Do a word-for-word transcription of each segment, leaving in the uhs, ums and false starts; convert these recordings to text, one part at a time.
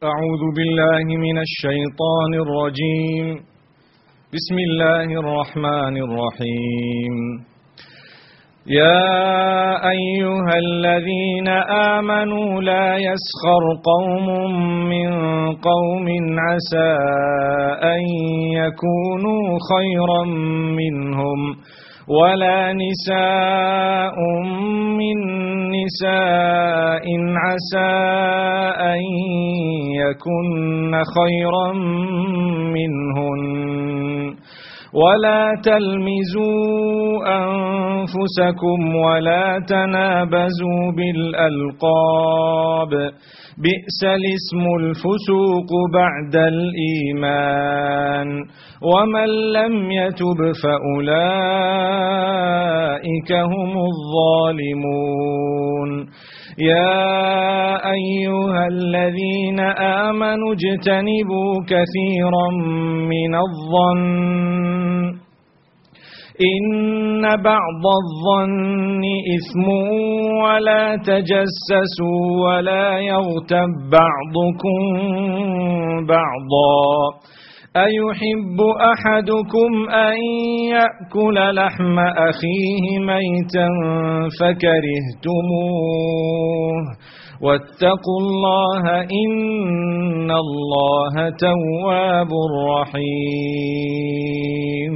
أعوذ بالله من الشيطان الرجيم. بسم الله الرحمن الرحيم. يا أيها الذين آمنوا لا يسخر قوم من قوم عسى أن يكونوا خيرا منهم ولا نساء من نساء عسى أن يكن خيرا منهن ولا تلمزوا أنفسكم ولا تنابزوا بالألقاب بئس الاسم الفسوق بعد الإيمان ومن لم يتب فأولئك هم الظالمون. يا أيها الذين آمنوا اجتنبوا كثيرا من الظن إن بعض الظن إثم ولا تجسسوا ولا يغتب بعضكم بعضا أيحب أحدكم أن يأكل لحم أخيه ميتا فكرهتموه واتقوا الله إن الله تواب رحيم.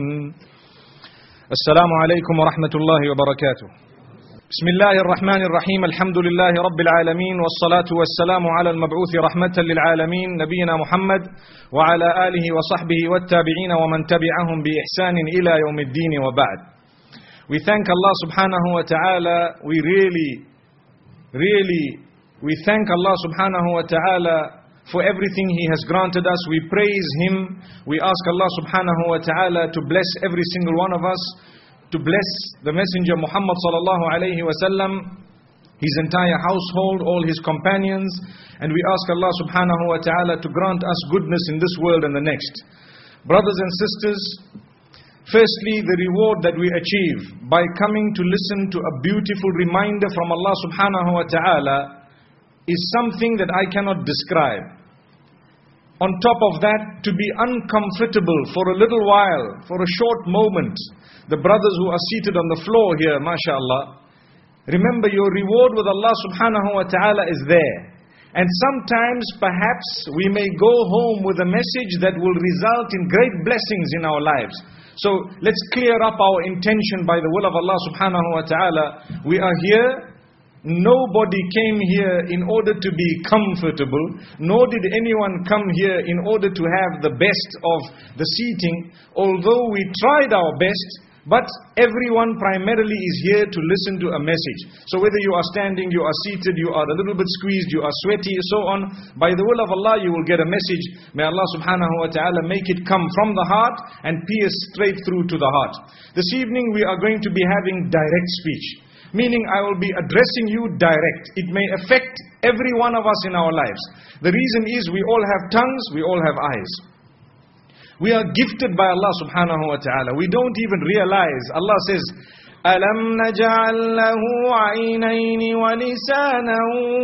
السلام عليكم ورحمة الله وبركاته. بسم الله الرحمن الرحيم. الحمد لله رب العالمين والصلاة والسلام على المبعوث رحمة للعالمين نبينا محمد وعلى آله وصحبه والتابعين ومن تبعهم بإحسان إلى يوم الدين وبعد. We thank Allah subhanahu wa ta'ala. We really, really, we thank Allah subhanahu wa ta'ala for everything He has granted us. We praise Him. We ask Allah subhanahu wa ta'ala to bless every single one of us, to bless the Messenger Muhammad sallallahu alayhi wa sallam, his entire household, all his companions, and we ask Allah subhanahu wa ta'ala to grant us goodness in this world and the next. Brothers and sisters, firstly, the reward that we achieve by coming to listen to a beautiful reminder from Allah subhanahu wa ta'ala is something that I cannot describe. On top of that, to be uncomfortable for a little while, for a short moment. The brothers who are seated on the floor here, mashallah, remember your reward with Allah subhanahu wa ta'ala is there. And sometimes perhaps we may go home with a message that will result in great blessings in our lives. So let's clear up our intention by the will of Allah subhanahu wa ta'ala. We are here. Nobody came here in order to be comfortable, nor did anyone come here in order to have the best of the seating, although we tried our best. But everyone primarily is here to listen to a message. So whether you are standing, you are seated, you are a little bit squeezed, you are sweaty, so on, by the will of Allah you will get a message. May Allah subhanahu wa ta'ala make it come from the heart and pierce straight through to the heart. This evening we are going to be having direct speech. Meaning I will be addressing you direct. It may affect every one of us in our lives. The reason is we all have tongues, we all have eyes. We are gifted by Allah subhanahu wa ta'ala. We don't even realize. Allah says, أَلَمْ نَجْعَلْ لَهُ عَيْنَيْنِ وَلِسَانًا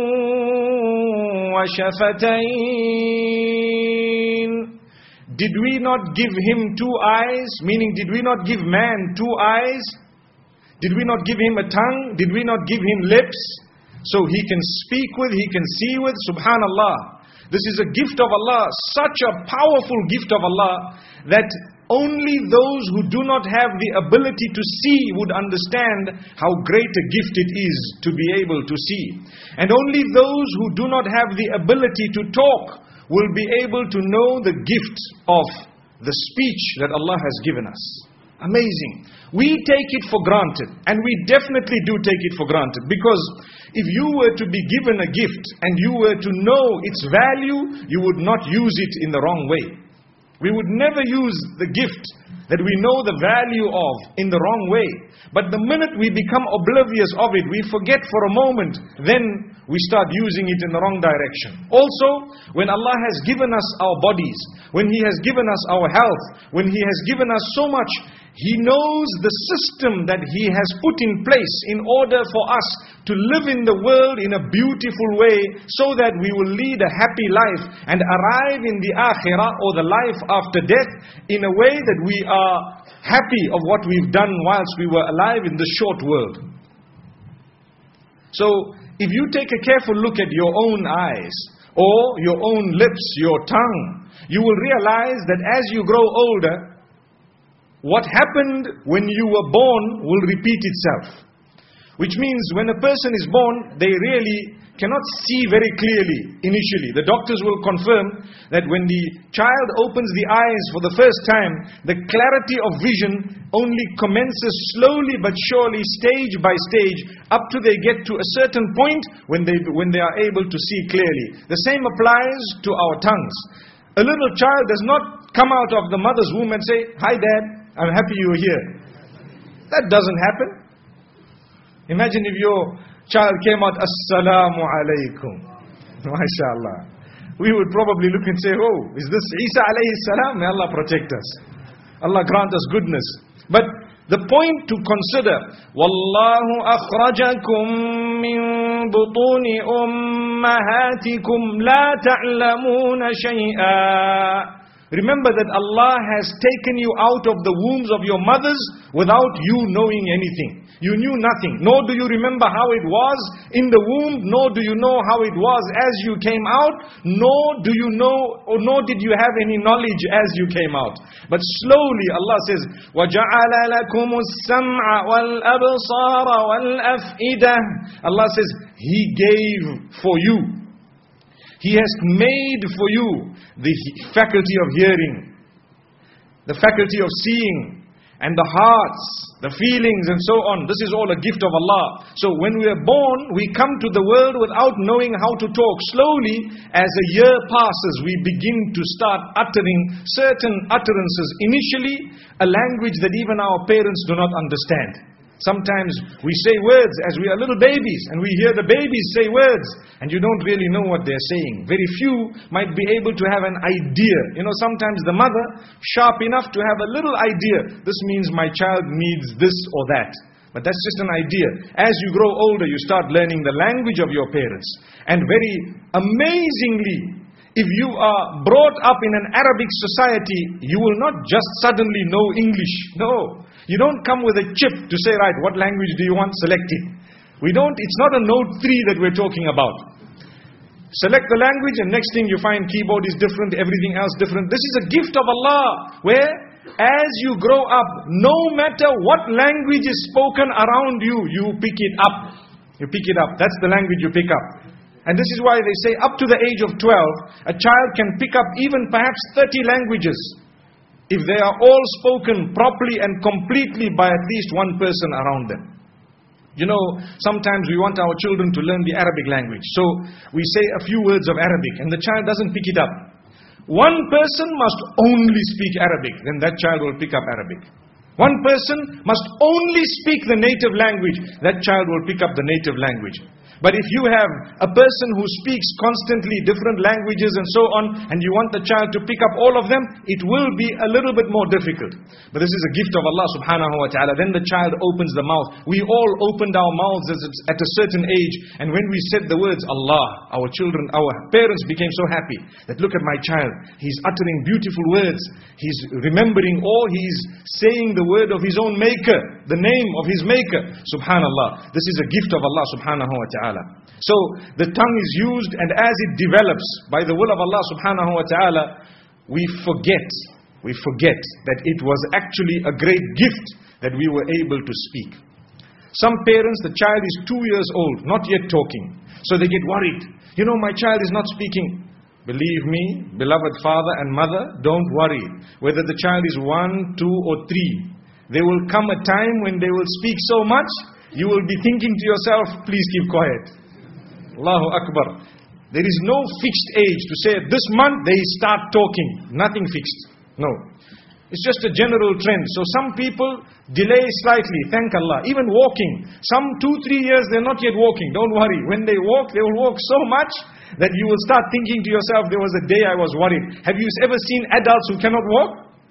وَشَفَتَيْنِ. Did we not give him two eyes? Meaning, did we not give man two eyes? Did we not give him a tongue? Did we not give him lips? So he can speak with, he can see with, subhanallah. This is a gift of Allah, such a powerful gift of Allah, that only those who do not have the ability to see would understand how great a gift it is to be able to see. And only those who do not have the ability to talk will be able to know the gift of the speech that Allah has given us. Amazing. We take it for granted, and we definitely do take it for granted, because if you were to be given a gift and you were to know its value, you would not use it in the wrong way. We would never use the gift that we know the value of in the wrong way. But the minute we become oblivious of it, we forget for a moment, then we start using it in the wrong direction. Also, when Allah has given us our bodies, when He has given us our health, when He has given us so much, He knows the system that He has put in place in order for us to live in the world in a beautiful way, so that we will lead a happy life and arrive in the akhirah, or the life after death, in a way that we are happy of what we've done whilst we were alive in this short world. So, if you take a careful look at your own eyes, or your own lips, your tongue, you will realize that as you grow older, what happened when you were born will repeat itself. Which means when a person is born, they really cannot see very clearly initially. The doctors will confirm that when the child opens the eyes for the first time, the clarity of vision only commences slowly but surely, stage by stage, up to they get to a certain point when they, when they are able to see clearly. The same applies to our tongues. A little child does not come out of the mother's womb and say, "Hi Dad, I'm happy you're here." That doesn't happen. Imagine if your child came out, "Assalamu alaikum." MashaAllah. We would probably look and say, "Oh, is this Isa alayhi salam?" May Allah protect us. Allah grant us goodness. But the point to consider, Wallahu akhrajakum min butuni ummahatikum la ta'lamuna shay'a. Remember that Allah has taken you out of the wombs of your mothers without you knowing anything. You knew nothing. Nor do you remember how it was in the womb. Nor do you know how it was as you came out. Nor do you know, or nor did you have any knowledge as you came out. But slowly Allah says, وَجَعَلَ لَكُمُ السَّمْعَ وَالْأَبْصَارَ وَالْأَفْئِدَةِ. Allah says, He gave for you. He has made for you the faculty of hearing, the faculty of seeing, and the hearts, the feelings and so on. This is all a gift of Allah. So when we are born, we come to the world without knowing how to talk. Slowly, as a year passes, we begin to start uttering certain utterances. Initially, a language that even our parents do not understand. Sometimes we say words as we are little babies, and we hear the babies say words, and you don't really know what they're saying. Very few might be able to have an idea. You know, sometimes the mother, sharp enough to have a little idea. This means my child needs this or that. But that's just an idea. As you grow older, you start learning the language of your parents. And very amazingly, if you are brought up in an Arabic society, you will not just suddenly know English. No. You don't come with a chip to say, right, what language do you want? Select it. We don't, it's not a note three that we're talking about. Select the language and next thing you find keyboard is different, everything else different. This is a gift of Allah, where as you grow up, no matter what language is spoken around you, you pick it up. You pick it up. That's the language you pick up. And this is why they say up to the age of twelve, a child can pick up even perhaps thirty languages, if they are all spoken properly and completely by at least one person around them. You know, sometimes we want our children to learn the Arabic language. So we say a few words of Arabic and the child doesn't pick it up. One person must only speak Arabic, then that child will pick up Arabic. One person must only speak the native language, that child will pick up the native language. But if you have a person who speaks constantly different languages and so on, and you want the child to pick up all of them, it will be a little bit more difficult. But this is a gift of Allah subhanahu wa ta'ala. Then the child opens the mouth. We all opened our mouths at a certain age, and when we said the words Allah, our children, our parents became so happy that look at my child, he's uttering beautiful words, he's remembering, or he's saying the word of his own maker, the name of his maker. Subhanallah. This is a gift of Allah subhanahu wa ta'ala. So the tongue is used, and as it develops by the will of Allah subhanahu wa ta'ala, we forget, we forget that it was actually a great gift that we were able to speak. Some parents, the child is two years old, not yet talking, so they get worried. You know, my child is not speaking. Believe me, beloved father and mother, don't worry whether the child is one, two or three. There will come a time when they will speak so much, you will be thinking to yourself, please keep quiet. Allahu Akbar. There is no fixed age to say this month they start talking. Nothing fixed. No. It's just a general trend. So some people delay slightly, thank Allah. Even walking. Some two, three years they're not yet walking. Don't worry. When they walk, they will walk so much that you will start thinking to yourself, there was a day I was worried. Have you ever seen adults who cannot walk?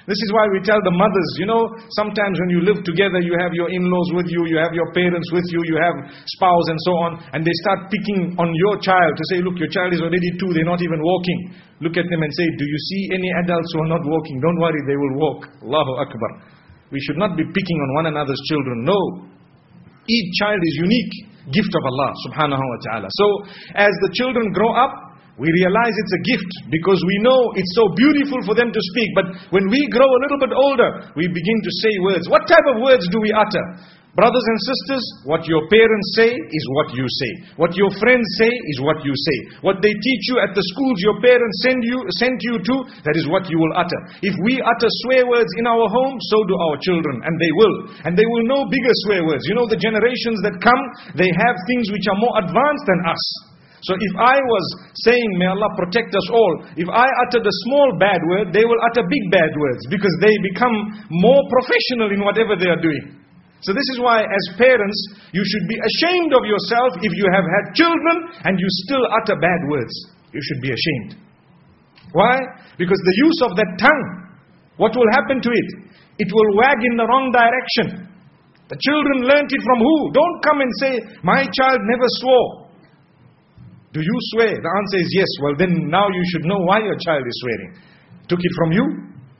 This is why we tell the mothers, you know, sometimes when you live together, you have your in-laws with you, you have your parents with you, you have spouse and so on, and they start picking on your child to say, look, your child is already two, they're not even walking. Look at them and say, do you see any adults who are not walking? Don't worry, they will walk. Allahu Akbar. We should not be picking on one another's children. No. Each child is unique. Gift of Allah subhanahu wa ta'ala. So, as the children grow up, we realize it's a gift because we know it's so beautiful for them to speak. But when we grow a little bit older, we begin to say words. What type of words do we utter? Brothers and sisters, what your parents say is what you say. What your friends say is what you say. What they teach you at the schools your parents send you, sent you to, that is what you will utter. If we utter swear words in our home, so do our children, and they will. And they will know bigger swear words. You know, the generations that come, they have things which are more advanced than us. So if I was saying, may Allah protect us all, if I uttered a small bad word, they will utter big bad words because they become more professional in whatever they are doing. So this is why as parents, you should be ashamed of yourself if you have had children and you still utter bad words. You should be ashamed. Why? Because the use of that tongue, what will happen to it? It will wag in the wrong direction. The children learnt it from who? Don't come and say, my child never swore. Do you swear? The answer is yes. Well, then now you should know why your child is swearing. Took it from you?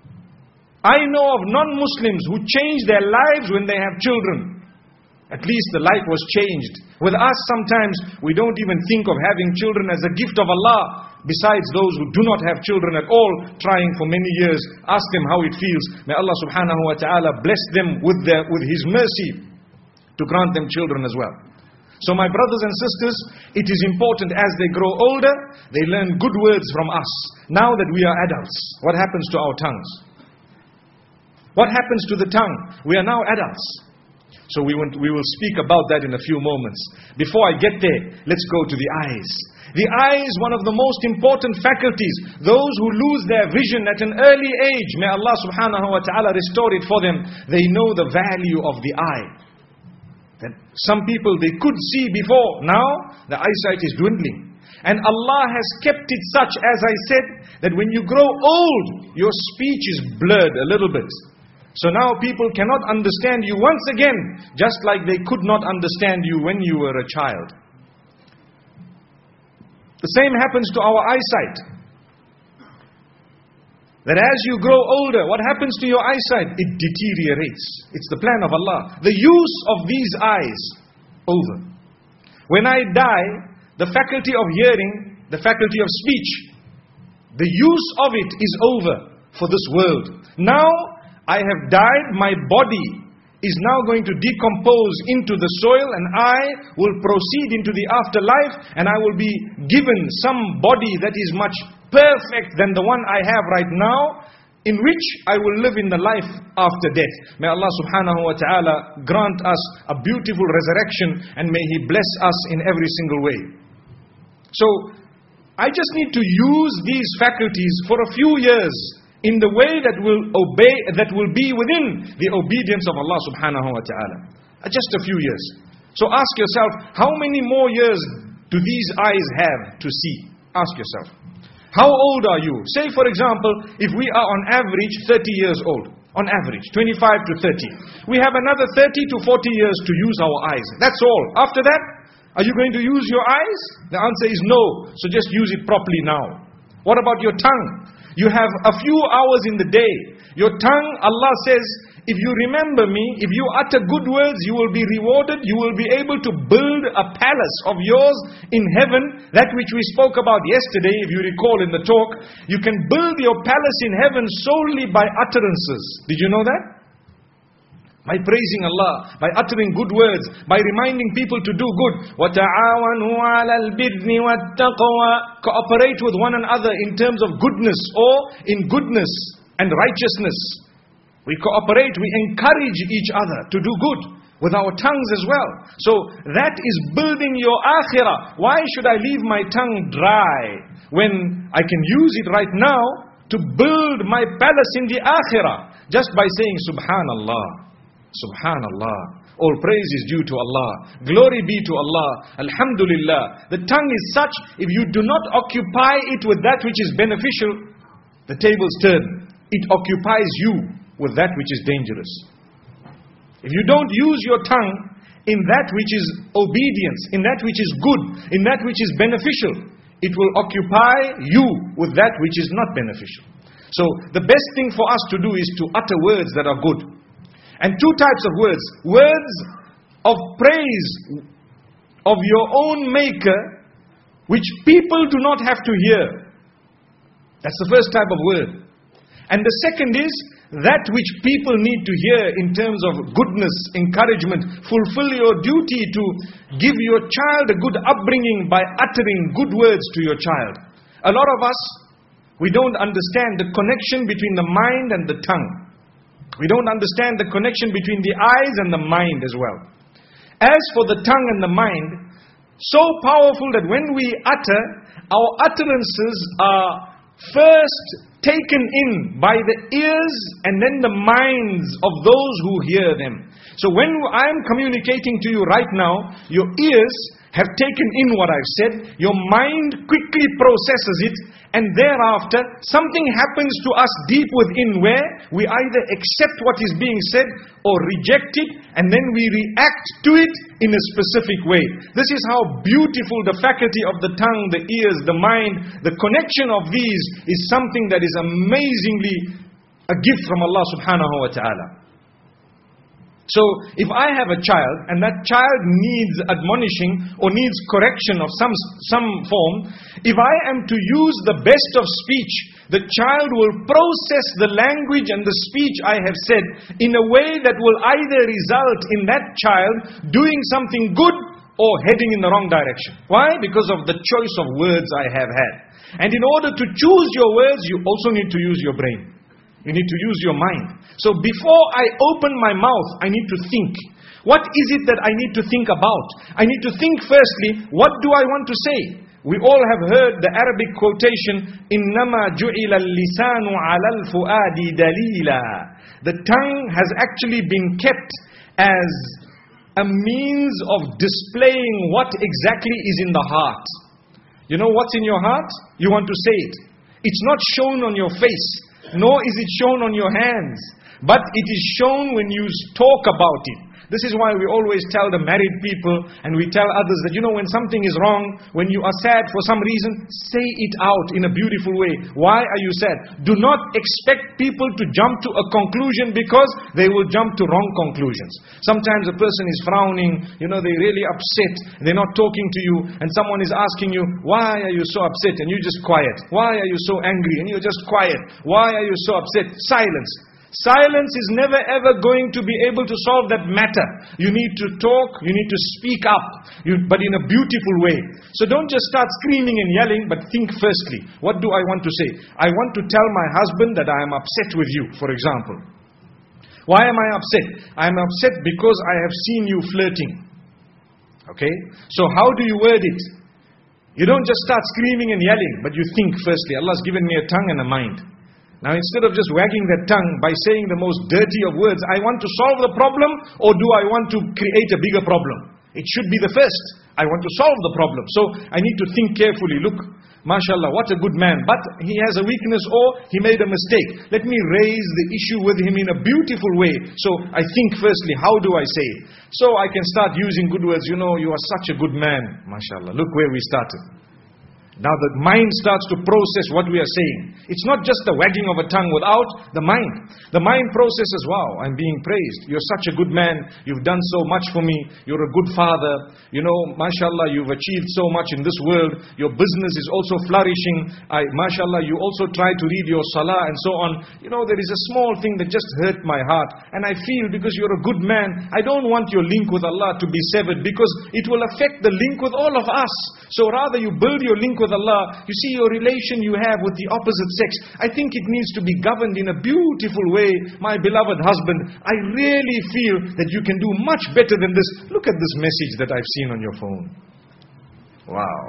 I know of non-Muslims who change their lives when they have children. At least the life was changed. With us sometimes we don't even think of having children as a gift of Allah. Besides those who do not have children at all, trying for many years, ask them how it feels. May Allah subhanahu wa ta'ala bless them with, their, with His mercy to grant them children as well. So my brothers and sisters, it is important as they grow older, they learn good words from us. Now that we are adults, what happens to our tongues? What happens to the tongue? We are now adults. So we, want, we will speak about that in a few moments. Before I get there, let's go to the eyes. The eye is one of the most important faculties. Those who lose their vision at an early age, may Allah subhanahu wa ta'ala restore it for them. They know the value of the eye. That some people, they could see before. Now, the eyesight is dwindling. And Allah has kept it such, as I said, that when you grow old, your speech is blurred a little bit. So now people cannot understand you once again, just like they could not understand you when you were a child. The same happens to our eyesight. That as you grow older, what happens to your eyesight? It deteriorates. It's the plan of Allah. The use of these eyes, over. When I die, the faculty of hearing, the faculty of speech, the use of it is over for this world. Now, I have died, my body is now going to decompose into the soil and I will proceed into the afterlife and I will be given some body that is much perfect than the one I have right now, in which I will live in the life after death. May Allah subhanahu wa ta'ala grant us a beautiful resurrection and may He bless us in every single way. So, I just need to use these faculties for a few years in the way that will obey, that will be within the obedience of Allah subhanahu wa ta'ala. Just a few years. So ask yourself, how many more years do these eyes have to see? Ask yourself. How old are you? Say for example, if we are on average thirty years old. On average, twenty-five to thirty. We have another thirty to forty years to use our eyes. That's all. After that, are you going to use your eyes? The answer is no. So just use it properly now. What about your tongue? You have a few hours in the day. Your tongue, Allah says, if you remember me, if you utter good words, you will be rewarded. You will be able to build a palace of yours in heaven. That which we spoke about yesterday, if you recall in the talk. You can build your palace in heaven solely by utterances. Did you know that? By praising Allah, by uttering good words, by reminding people to do good. وَتَعَاوَنُوا عَلَى الْبِرِّ وَالتَّقْوَى. Cooperate with one another in terms of goodness or in goodness and righteousness. We cooperate, we encourage each other to do good with our tongues as well. So that is building your akhirah. Why should I leave my tongue dry when I can use it right now to build my palace in the akhirah? Just by saying Subhanallah. Subhanallah. All praise is due to Allah. Glory be to Allah. Alhamdulillah. The tongue is such, if you do not occupy it with that which is beneficial, the tables turn. it occupies you with that which is dangerous. If you don't use your tongue in that which is obedience, in that which is good, in that which is beneficial, it will occupy you with that which is not beneficial. So the best thing for us to do is to utter words that are good. And two types of words. Words of praise of your own maker, which people do not have to hear. That's the first type of word. And the second is that which people need to hear in terms of goodness, encouragement. Fulfill your duty to give your child a good upbringing by uttering good words to your child. A lot of us, we don't understand the connection between the mind and the tongue. We don't understand the connection between the eyes and the mind as well. As for the tongue and the mind, so powerful that when we utter, our utterances are first taken in by the ears and then the minds of those who hear them. So when I am communicating to you right now, your ears have taken in what I've said, your mind quickly processes it, and thereafter something happens to us deep within where we either accept what is being said or reject it, and then we react to it in a specific way. This is how beautiful the faculty of the tongue, the ears, the mind, the connection of these is something that is amazingly a gift from Allah subhanahu wa ta'ala. So, if I have a child and that child needs admonishing or needs correction of some, some form, if I am to use the best of speech, the child will process the language and the speech I have said in a way that will either result in that child doing something good or heading in the wrong direction. Why? Because of the choice of words I have had. And in order to choose your words, you also need to use your brain. You need to use your mind. So before I open my mouth, I need to think. What is it that I need to think about? I need to think firstly, what do I want to say? We all have heard the Arabic quotation, إِنَّمَا جُعِلَ اللِّسَانُ عَلَى الْفُؤَادِ دَلِيلًا. The tongue has actually been kept as a means of displaying what exactly is in the heart. You know what's in your heart? You want to say it. It's not shown on your face. Nor is it shown on your hands, but it is shown when you talk about it. This is why we always tell the married people and we tell others that, you know, when something is wrong, when you are sad for some reason, say it out in a beautiful way. Why are you sad? Do not expect people to jump to a conclusion because they will jump to wrong conclusions. Sometimes a person is frowning, you know, they're really upset, they're not talking to you, and someone is asking you, why are you so upset? And you're just quiet. Why are you so angry? And you're just quiet. Why are you so upset? Silence. Silence is never ever going to be able to solve that matter. You need to talk, you need to speak up, you, but in a beautiful way. So don't just start screaming and yelling, but think firstly, what do I want to say? I want to tell my husband that I am upset with you, for example. Why am I upset? I am upset because I have seen you flirting. Okay? So how do you word it? You don't just start screaming and yelling, but you think firstly. Allah's given me a tongue and a mind. Now instead of just wagging that tongue by saying the most dirty of words, I want to solve the problem, or do I want to create a bigger problem? It should be the first. I want to solve the problem. So I need to think carefully. Look, mashallah, what a good man. But he has a weakness or he made a mistake. Let me raise the issue with him in a beautiful way. So I think firstly, how do I say it? So I can start using good words. You know, you are such a good man. Mashallah. Look where we started. Now the mind starts to process what we are saying. It's not just the wagging of a tongue without the mind. The mind processes, wow, I'm being praised. You're such a good man. You've done so much for me. You're a good father. You know, mashallah, you've achieved so much in this world. Your business is also flourishing. I, mashallah, you also try to read your salah and so on. You know, there is a small thing that just hurt my heart. And I feel because you're a good man, I don't want your link with Allah to be severed because it will affect the link with all of us. So rather you build your link with Allah. You see your relation you have with the opposite sex. I think it needs to be governed in a beautiful way. My beloved husband, I really feel that you can do much better than this. Look at this message that I've seen on your phone. Wow.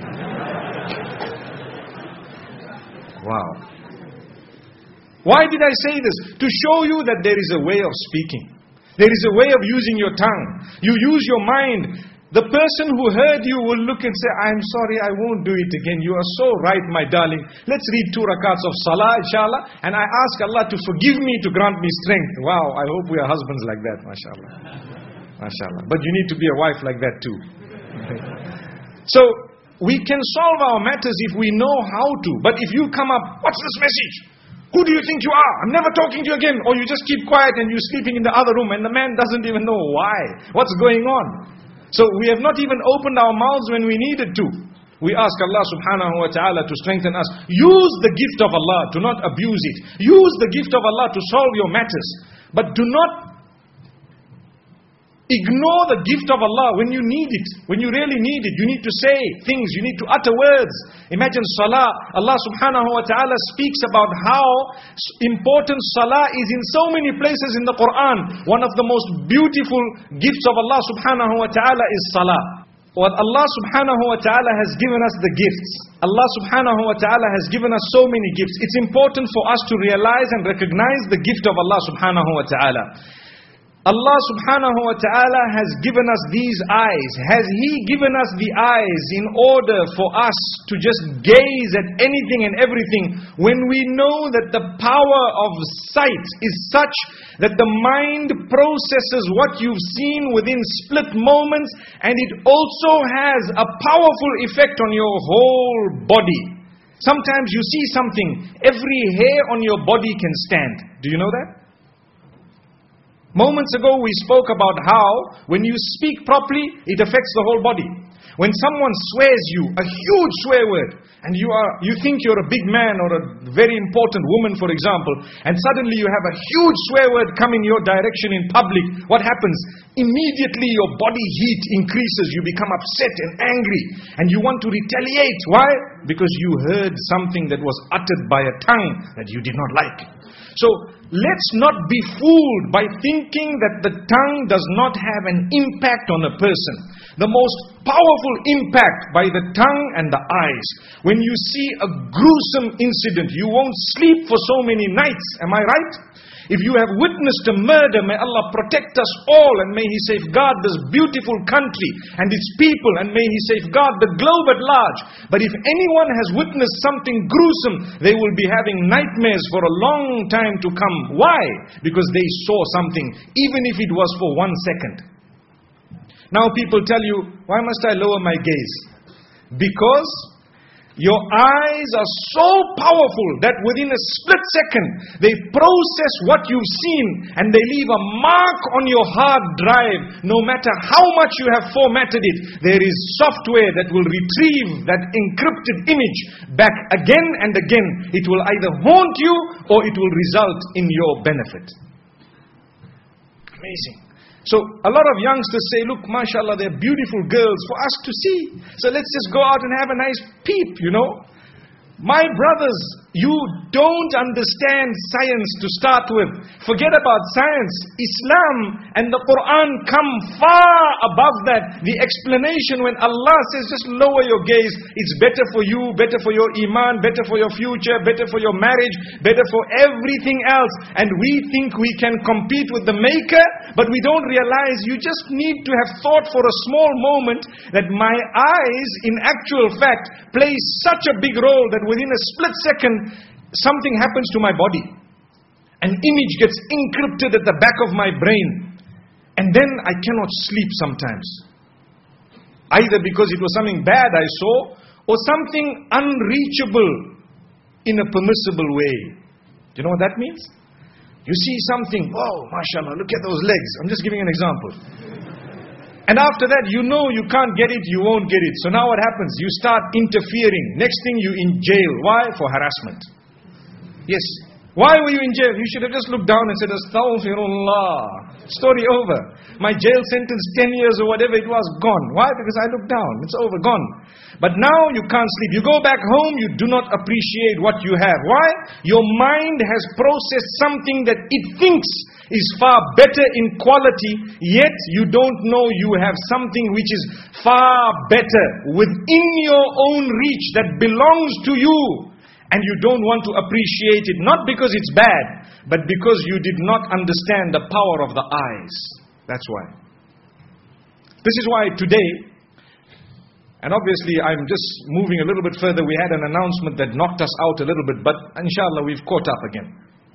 Wow. Why did I say this? To show you that there is a way of speaking. There is a way of using your tongue. You use your mind. The person who heard you will look and say, I'm sorry, I won't do it again. You are so right, my darling. Let's read two rakats of salah, inshallah. And I ask Allah to forgive me, to grant me strength. Wow, I hope we are husbands like that, mashallah. Mashallah. But you need to be a wife like that too. So, we can solve our matters if we know how to. But if you come up, what's this message? Who do you think you are? I'm never talking to you again. Or you just keep quiet and you're sleeping in the other room and the man doesn't even know why. What's going on? So we have not even opened our mouths when we needed to. We ask Allah subhanahu wa ta'ala to strengthen us. Use the gift of Allah, do not abuse it. Use the gift of Allah to solve your matters. But do not ignore the gift of Allah when you need it. When you really need it, you need to say things, you need to utter words. Imagine salah. Allah subhanahu wa ta'ala speaks about how important salah is in so many places in the Quran. One of the most beautiful gifts of Allah subhanahu wa ta'ala is salah. What Allah subhanahu wa ta'ala has given us the gifts. Allah subhanahu wa ta'ala has given us so many gifts. It's important for us to realize and recognize the gift of Allah subhanahu wa ta'ala. Allah subhanahu wa ta'ala has given us these eyes. Has He given us the eyes in order for us to just gaze at anything and everything when we know that the power of sight is such that the mind processes what you've seen within split moments, and it also has a powerful effect on your whole body. Sometimes you see something, every hair on your body can stand. Do you know that? Moments ago we spoke about how when you speak properly, it affects the whole body. When someone swears you, a huge swear word, and you are you think you're a big man or a very important woman, for example, and suddenly you have a huge swear word coming your direction in public, what happens? Immediately your body heat increases, you become upset and angry, and you want to retaliate. Why? Because you heard something that was uttered by a tongue that you did not like. So, let's not be fooled by thinking that the tongue does not have an impact on a person. The most powerful impact by the tongue and the eyes. When you see a gruesome incident, you won't sleep for so many nights. Am I right? If you have witnessed a murder, may Allah protect us all, and may He safeguard this beautiful country and its people, and may He safeguard the globe at large. But if anyone has witnessed something gruesome, they will be having nightmares for a long time to come. Why? Because they saw something, even if it was for one second. Now people tell you, why must I lower my gaze? Because your eyes are so powerful that within a split second, they process what you've seen and they leave a mark on your hard drive. No matter how much you have formatted it, there is software that will retrieve that encrypted image back again and again. It will either haunt you or it will result in your benefit. Amazing. So a lot of youngsters say, look, mashallah, they're beautiful girls for us to see. So let's just go out and have a nice peep, you know. My brothers, you don't understand science to start with. Forget about science. Islam and the Quran come far above that. The explanation when Allah says just lower your gaze, it's better for you, better for your iman, better for your future, better for your marriage, better for everything else. And we think we can compete with the maker, but we don't realize you just need to have thought for a small moment that my eyes in actual fact play such a big role that within a split second something happens to my body. An image gets encrypted at the back of my brain, and then I cannot sleep sometimes. Either because it was something bad I saw, or something unreachable in a permissible way. Do you know what that means? You see something, oh mashallah, look at those legs. I'm just giving an example. And after that, you know you can't get it, you won't get it. So now what happens? You start interfering. Next thing, you in jail. Why? For harassment. Yes. Why were you in jail? You should have just looked down and said, Astaghfirullah. Story over. My jail sentence, ten years or whatever it was, gone. Why? Because I looked down. It's over, gone. But now you can't sleep. You go back home, you do not appreciate what you have. Why? Your mind has processed something that it thinks is far better in quality, yet you don't know you have something which is far better within your own reach that belongs to you. And you don't want to appreciate it, not because it's bad, but because you did not understand the power of the eyes. That's why. This is why today, and obviously I'm just moving a little bit further, we had an announcement that knocked us out a little bit, but inshallah we've caught up again.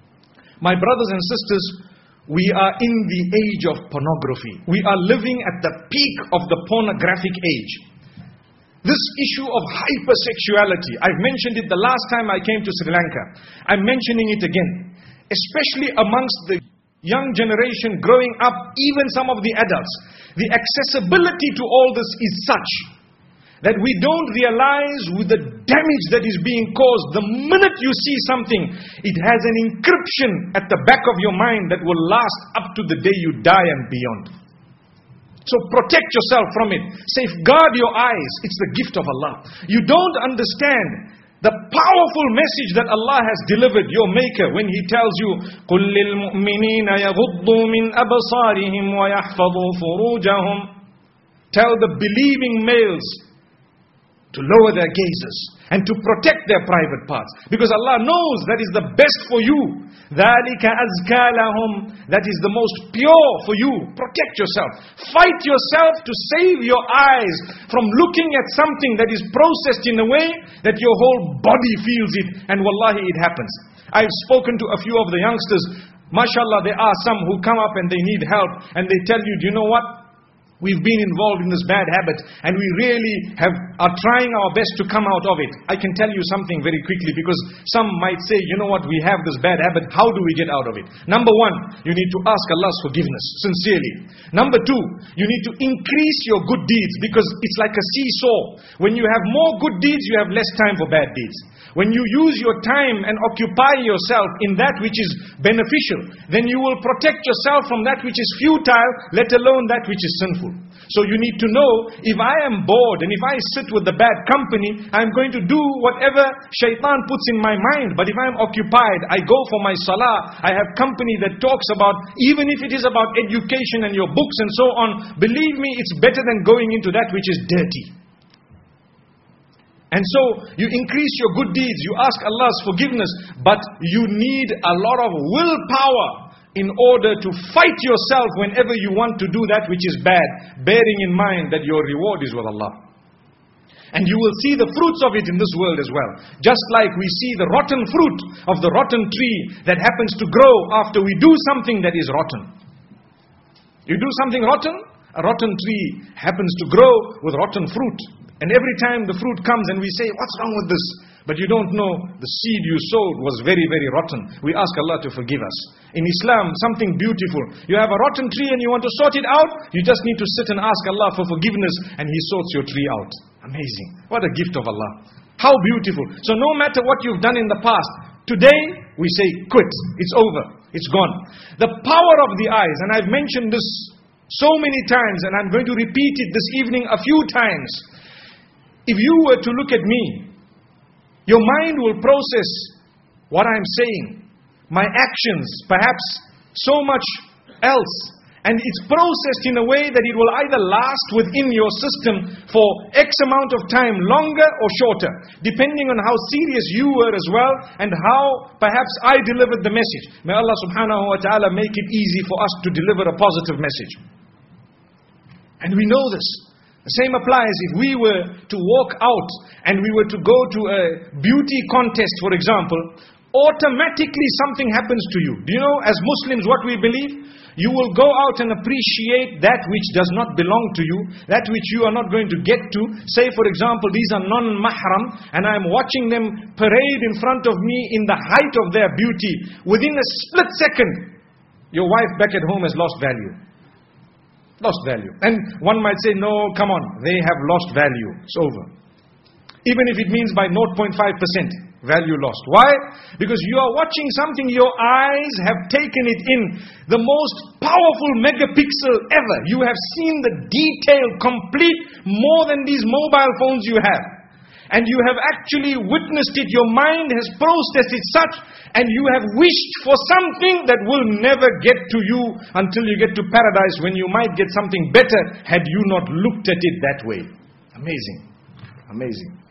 My brothers and sisters, we are in the age of pornography. We are living at the peak of the pornographic age. This issue of hypersexuality, I've mentioned it the last time I came to Sri Lanka. I'm mentioning it again. Especially amongst the young generation growing up, even some of the adults. The accessibility to all this is such that we don't realize with the damage that is being caused. The minute you see something, it has an encryption at the back of your mind that will last up to the day you die and beyond. So protect yourself from it. Safeguard your eyes. It's the gift of Allah. You don't understand the powerful message that Allah has delivered, your Maker, when He tells you, قُلْ لِلْمُؤْمِنِينَ يَغُضُّوا مِنْ أَبْصَارِهِمْ وَيَحْفَظُوا فُرُوجَهُمْ. Tell the believing males to lower their gazes and to protect their private parts. Because Allah knows that is the best for you. ذَلِكَ أَزْكَى لَهُمْ. That is the most pure for you. Protect yourself. Fight yourself to save your eyes from looking at something that is processed in a way that your whole body feels it. And wallahi, it happens. I've spoken to a few of the youngsters. MashaAllah, there are some who come up and they need help. And they tell you, do you know what? We've been involved in this bad habit and we really have are trying our best to come out of it. I can tell you something very quickly, because some might say, you know what, we have this bad habit, how do we get out of it? Number one, you need to ask Allah's forgiveness, sincerely. Number two, you need to increase your good deeds, because it's like a seesaw. When you have more good deeds, you have less time for bad deeds. When you use your time and occupy yourself in that which is beneficial, then you will protect yourself from that which is futile, let alone that which is sinful. So you need to know, if I am bored and if I sit with the bad company, I'm going to do whatever shaitan puts in my mind. But if I'm occupied, I go for my salah, I have company that talks about, even if it is about education and your books and so on, believe me, it's better than going into that which is dirty. And so, you increase your good deeds, you ask Allah's forgiveness, but you need a lot of willpower in order to fight yourself whenever you want to do that which is bad, bearing in mind that your reward is with Allah. And you will see the fruits of it in this world as well. Just like we see the rotten fruit of the rotten tree that happens to grow after we do something that is rotten. You do something rotten, a rotten tree happens to grow with rotten fruit. And every time the fruit comes and we say, what's wrong with this? But you don't know, the seed you sowed was very, very rotten. We ask Allah to forgive us. In Islam, something beautiful. You have a rotten tree and you want to sort it out, you just need to sit and ask Allah for forgiveness and He sorts your tree out. Amazing. What a gift of Allah. How beautiful. So no matter what you've done in the past, today we say, quit. It's over. It's gone. The power of the eyes, and I've mentioned this so many times and I'm going to repeat it this evening a few times. If you were to look at me, your mind will process what I'm saying, my actions, perhaps so much else. And it's processed in a way that it will either last within your system for X amount of time, longer or shorter, depending on how serious you were as well, and how perhaps I delivered the message. May Allah subhanahu wa ta'ala make it easy for us to deliver a positive message. And we know this. The same applies if we were to walk out and we were to go to a beauty contest, for example, automatically something happens to you. Do you know, as Muslims, what we believe? You will go out and appreciate that which does not belong to you, that which you are not going to get to. Say, for example, these are non-mahram and I am watching them parade in front of me in the height of their beauty. Within a split second, your wife back at home has lost value. Lost value. And one might say, no, come on, they have lost value. It's over. Even if it means by zero point five percent value lost. Why? Because you are watching something, your eyes have taken it in. The most powerful megapixel ever. You have seen the detail complete more than these mobile phones you have. And you have actually witnessed it. Your mind has processed it such, and you have wished for something that will never get to you until you get to paradise, when you might get something better had you not looked at it that way. Amazing. Amazing.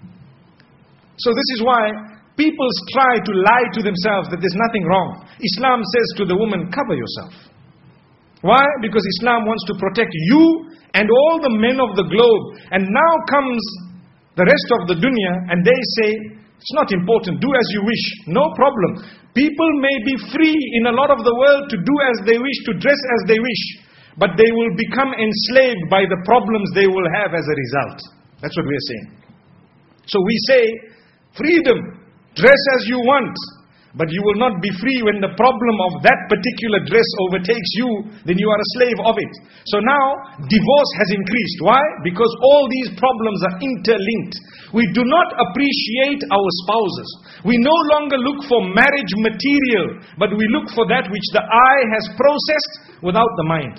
So this is why people try to lie to themselves that there's nothing wrong. Islam says to the woman, cover yourself. Why? Because Islam wants to protect you and all the men of the globe. And now comes the rest of the dunya and they say, it's not important, do as you wish. No problem. People may be free in a lot of the world to do as they wish, to dress as they wish. But they will become enslaved by the problems they will have as a result. That's what we are saying. So we say, freedom, dress as you want. But you will not be free when the problem of that particular dress overtakes you, then you are a slave of it. So now, divorce has increased. Why? Because all these problems are interlinked. We do not appreciate our spouses. We no longer look for marriage material, but we look for that which the eye has processed without the mind.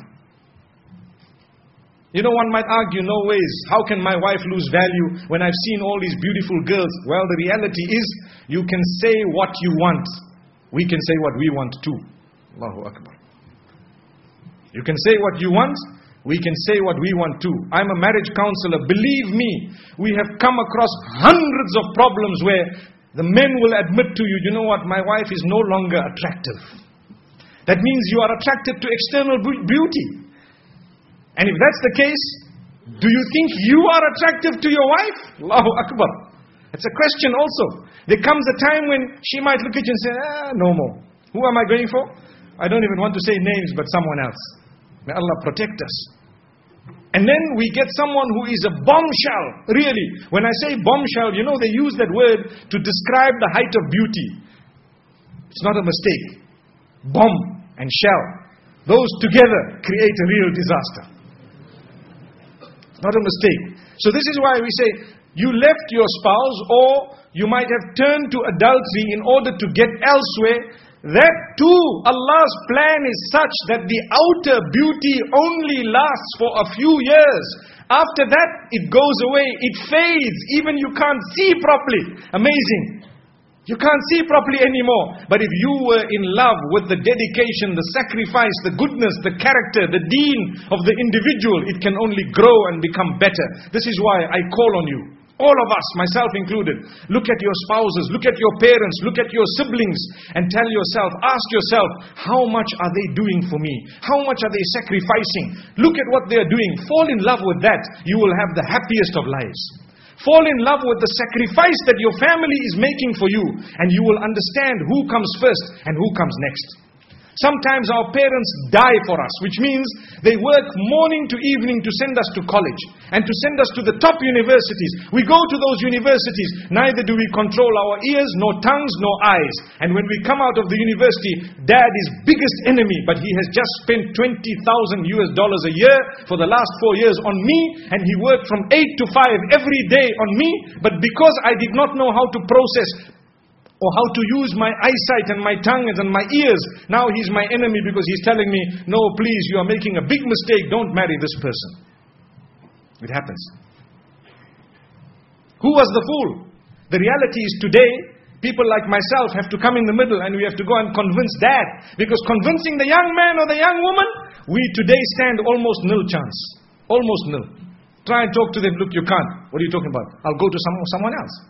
You know, one might argue, no ways, how can my wife lose value when I've seen all these beautiful girls? Well, the reality is, you can say what you want. We can say what we want too. Allahu Akbar. You can say what you want, we can say what we want too. I'm a marriage counselor. Believe me, we have come across hundreds of problems where the men will admit to you, you know what, my wife is no longer attractive. That means you are attracted to external beauty. And if that's the case, do you think you are attractive to your wife? Allahu Akbar. It's a question also. There comes a time when she might look at you and say, ah, no more. Who am I going for? I don't even want to say names, but someone else. May Allah protect us. And then we get someone who is a bombshell. Really. When I say bombshell, you know they use that word to describe the height of beauty. It's not a mistake. Bomb and shell. Those together create a real disaster. Not a mistake. So this is why we say, you left your spouse, or you might have turned to adultery in order to get elsewhere. That too, Allah's plan is such that the outer beauty only lasts for a few years. After that, it goes away, it fades, even you can't see properly. Amazing. You can't see properly anymore. But if you were in love with the dedication, the sacrifice, the goodness, the character, the deen of the individual, it can only grow and become better. This is why I call on you, all of us, myself included, look at your spouses, look at your parents, look at your siblings, and tell yourself, ask yourself, how much are they doing for me? How much are they sacrificing? Look at what they are doing. Fall in love with that. You will have the happiest of lives. Fall in love with the sacrifice that your family is making for you, and you will understand who comes first and who comes next. Sometimes our parents die for us, which means they work morning to evening to send us to college and to send us to the top universities. We go to those universities, neither do we control our ears, nor tongues, nor eyes. And when we come out of the university, dad is biggest enemy, but he has just spent twenty thousand US dollars a year for the last four years on me, and he worked from eight to five every day on me, but because I did not know how to process or how to use my eyesight and my tongue and my ears, now he's my enemy because he's telling me, no, please, you are making a big mistake, don't marry this person. It happens. Who was the fool? The reality is today, people like myself have to come in the middle and we have to go and convince dad. Because convincing the young man or the young woman, we today stand almost nil chance. Almost nil. Try and talk to them, look, you can't. What are you talking about? I'll go to some, someone else.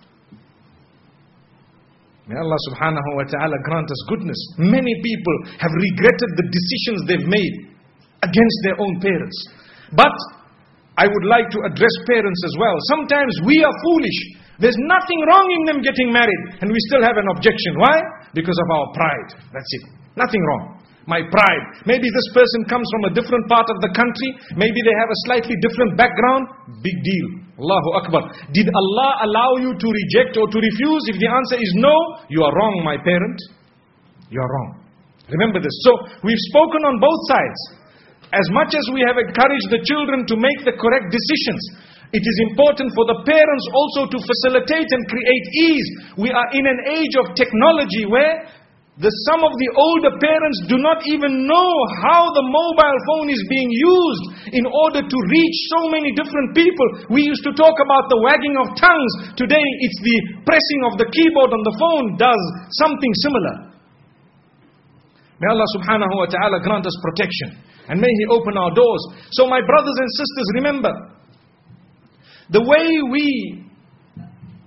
May Allah subhanahu wa ta'ala grant us goodness. Many people have regretted the decisions they've made against their own parents. But I would like to address parents as well. Sometimes we are foolish. There's nothing wrong in them getting married, and we still have an objection. Why? Because of our pride. That's it. Nothing wrong. My pride. Maybe this person comes from a different part of the country. Maybe they have a slightly different background. Big deal. Allahu Akbar. Did Allah allow you to reject or to refuse? If the answer is no, you are wrong, my parent. You are wrong. Remember this. So, we've spoken on both sides. As much as we have encouraged the children to make the correct decisions, it is important for the parents also to facilitate and create ease. We are in an age of technology where The some of the older parents do not even know how the mobile phone is being used in order to reach so many different people. We used to talk about the wagging of tongues. Today it's the pressing of the keyboard on the phone does something similar. May Allah subhanahu wa ta'ala grant us protection. And may He open our doors. So my brothers and sisters, remember, the way we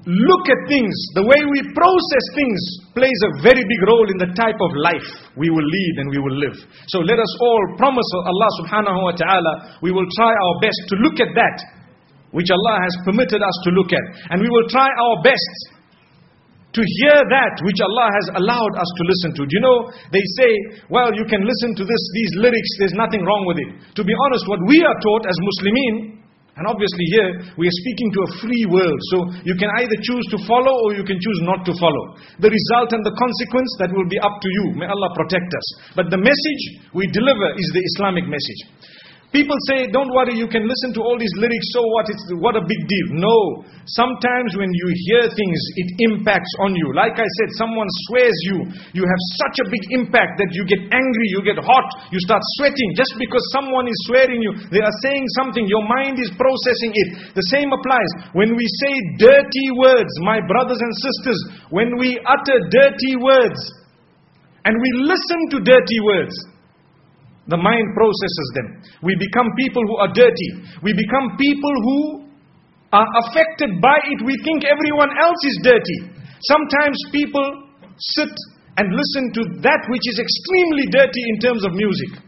look at things, the way we process things plays a very big role in the type of life we will lead and we will live. So let us all promise Allah subhanahu wa ta'ala, we will try our best to look at that which Allah has permitted us to look at. And we will try our best to hear that which Allah has allowed us to listen to. Do you know, they say, well, you can listen to this, these lyrics, there's nothing wrong with it. To be honest, what we are taught as Muslimin, and obviously here, we are speaking to a free world. So you can either choose to follow or you can choose not to follow. The result and the consequence, that will be up to you. May Allah protect us. But the message we deliver is the Islamic message. People say, don't worry, you can listen to all these lyrics, so what, it's, what a big deal. No, sometimes when you hear things, it impacts on you. Like I said, someone swears you, you have such a big impact that you get angry, you get hot, you start sweating. Just because someone is swearing you, they are saying something, your mind is processing it. The same applies. When we say dirty words, my brothers and sisters, when we utter dirty words, and we listen to dirty words, the mind processes them. We become people who are dirty. We become people who are affected by it. We think everyone else is dirty. Sometimes people sit and listen to that which is extremely dirty in terms of music.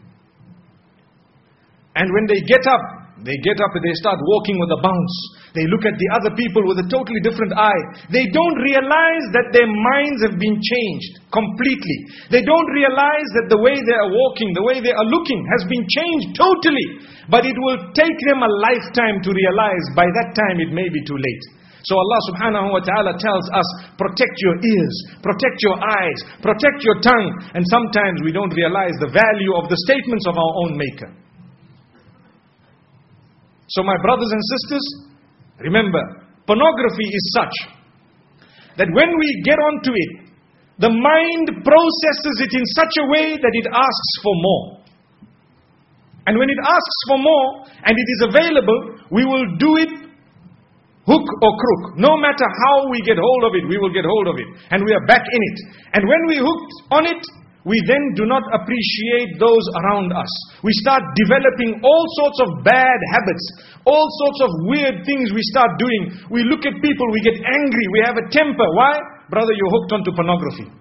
And when they get up, they get up and they start walking with a bounce. They look at the other people with a totally different eye. They don't realize that their minds have been changed completely. They don't realize that the way they are walking, the way they are looking has been changed totally. But it will take them a lifetime to realize. By that time it may be too late. So Allah subhanahu wa ta'ala tells us, protect your ears, protect your eyes, protect your tongue. And sometimes we don't realize the value of the statements of our own Maker. So my brothers and sisters, remember, pornography is such that when we get onto it, the mind processes it in such a way that it asks for more. And when it asks for more, and it is available, we will do it hook or crook. No matter how we get hold of it, we will get hold of it. And we are back in it. And when we hooked on it, we then do not appreciate those around us. We start developing all sorts of bad habits, all sorts of weird things we start doing. We look at people, we get angry, we have a temper. Why? Brother, you're hooked onto pornography.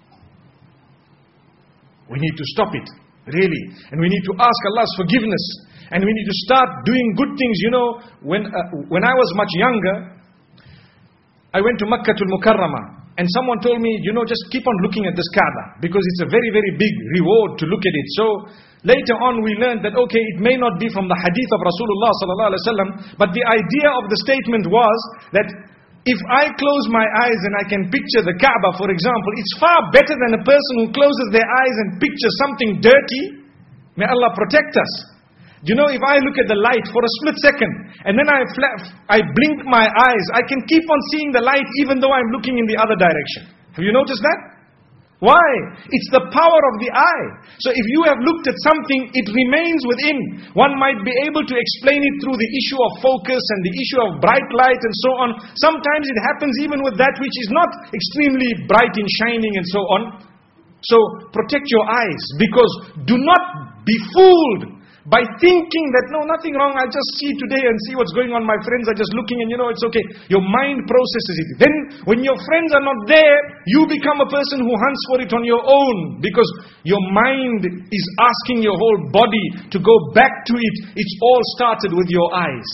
We need to stop it, really. And we need to ask Allah's forgiveness. And we need to start doing good things. You know, when, uh, when I was much younger, I went to Makkah al-Mukarramah. And someone told me, you know, just keep on looking at this Kaaba, because it's a very, very big reward to look at it. So later on we learned that, okay, it may not be from the hadith of Rasulullah sallallahu alaihi wasallam, but the idea of the statement was that if I close my eyes and I can picture the Kaaba, for example, it's far better than a person who closes their eyes and pictures something dirty. May Allah protect us. You know, if I look at the light for a split second, and then I I blink my eyes, I can keep on seeing the light even though I'm looking in the other direction. Have you noticed that? Why? It's the power of the eye. So if you have looked at something, it remains within. One might be able to explain it through the issue of focus and the issue of bright light and so on. Sometimes it happens even with that which is not extremely bright and shining and so on. So protect your eyes, because do not be fooled by thinking that, no, nothing wrong, I'll just see today and see what's going on. My friends are just looking and you know, it's okay. Your mind processes it. Then when your friends are not there, you become a person who hunts for it on your own, because your mind is asking your whole body to go back to it. It's all started with your eyes.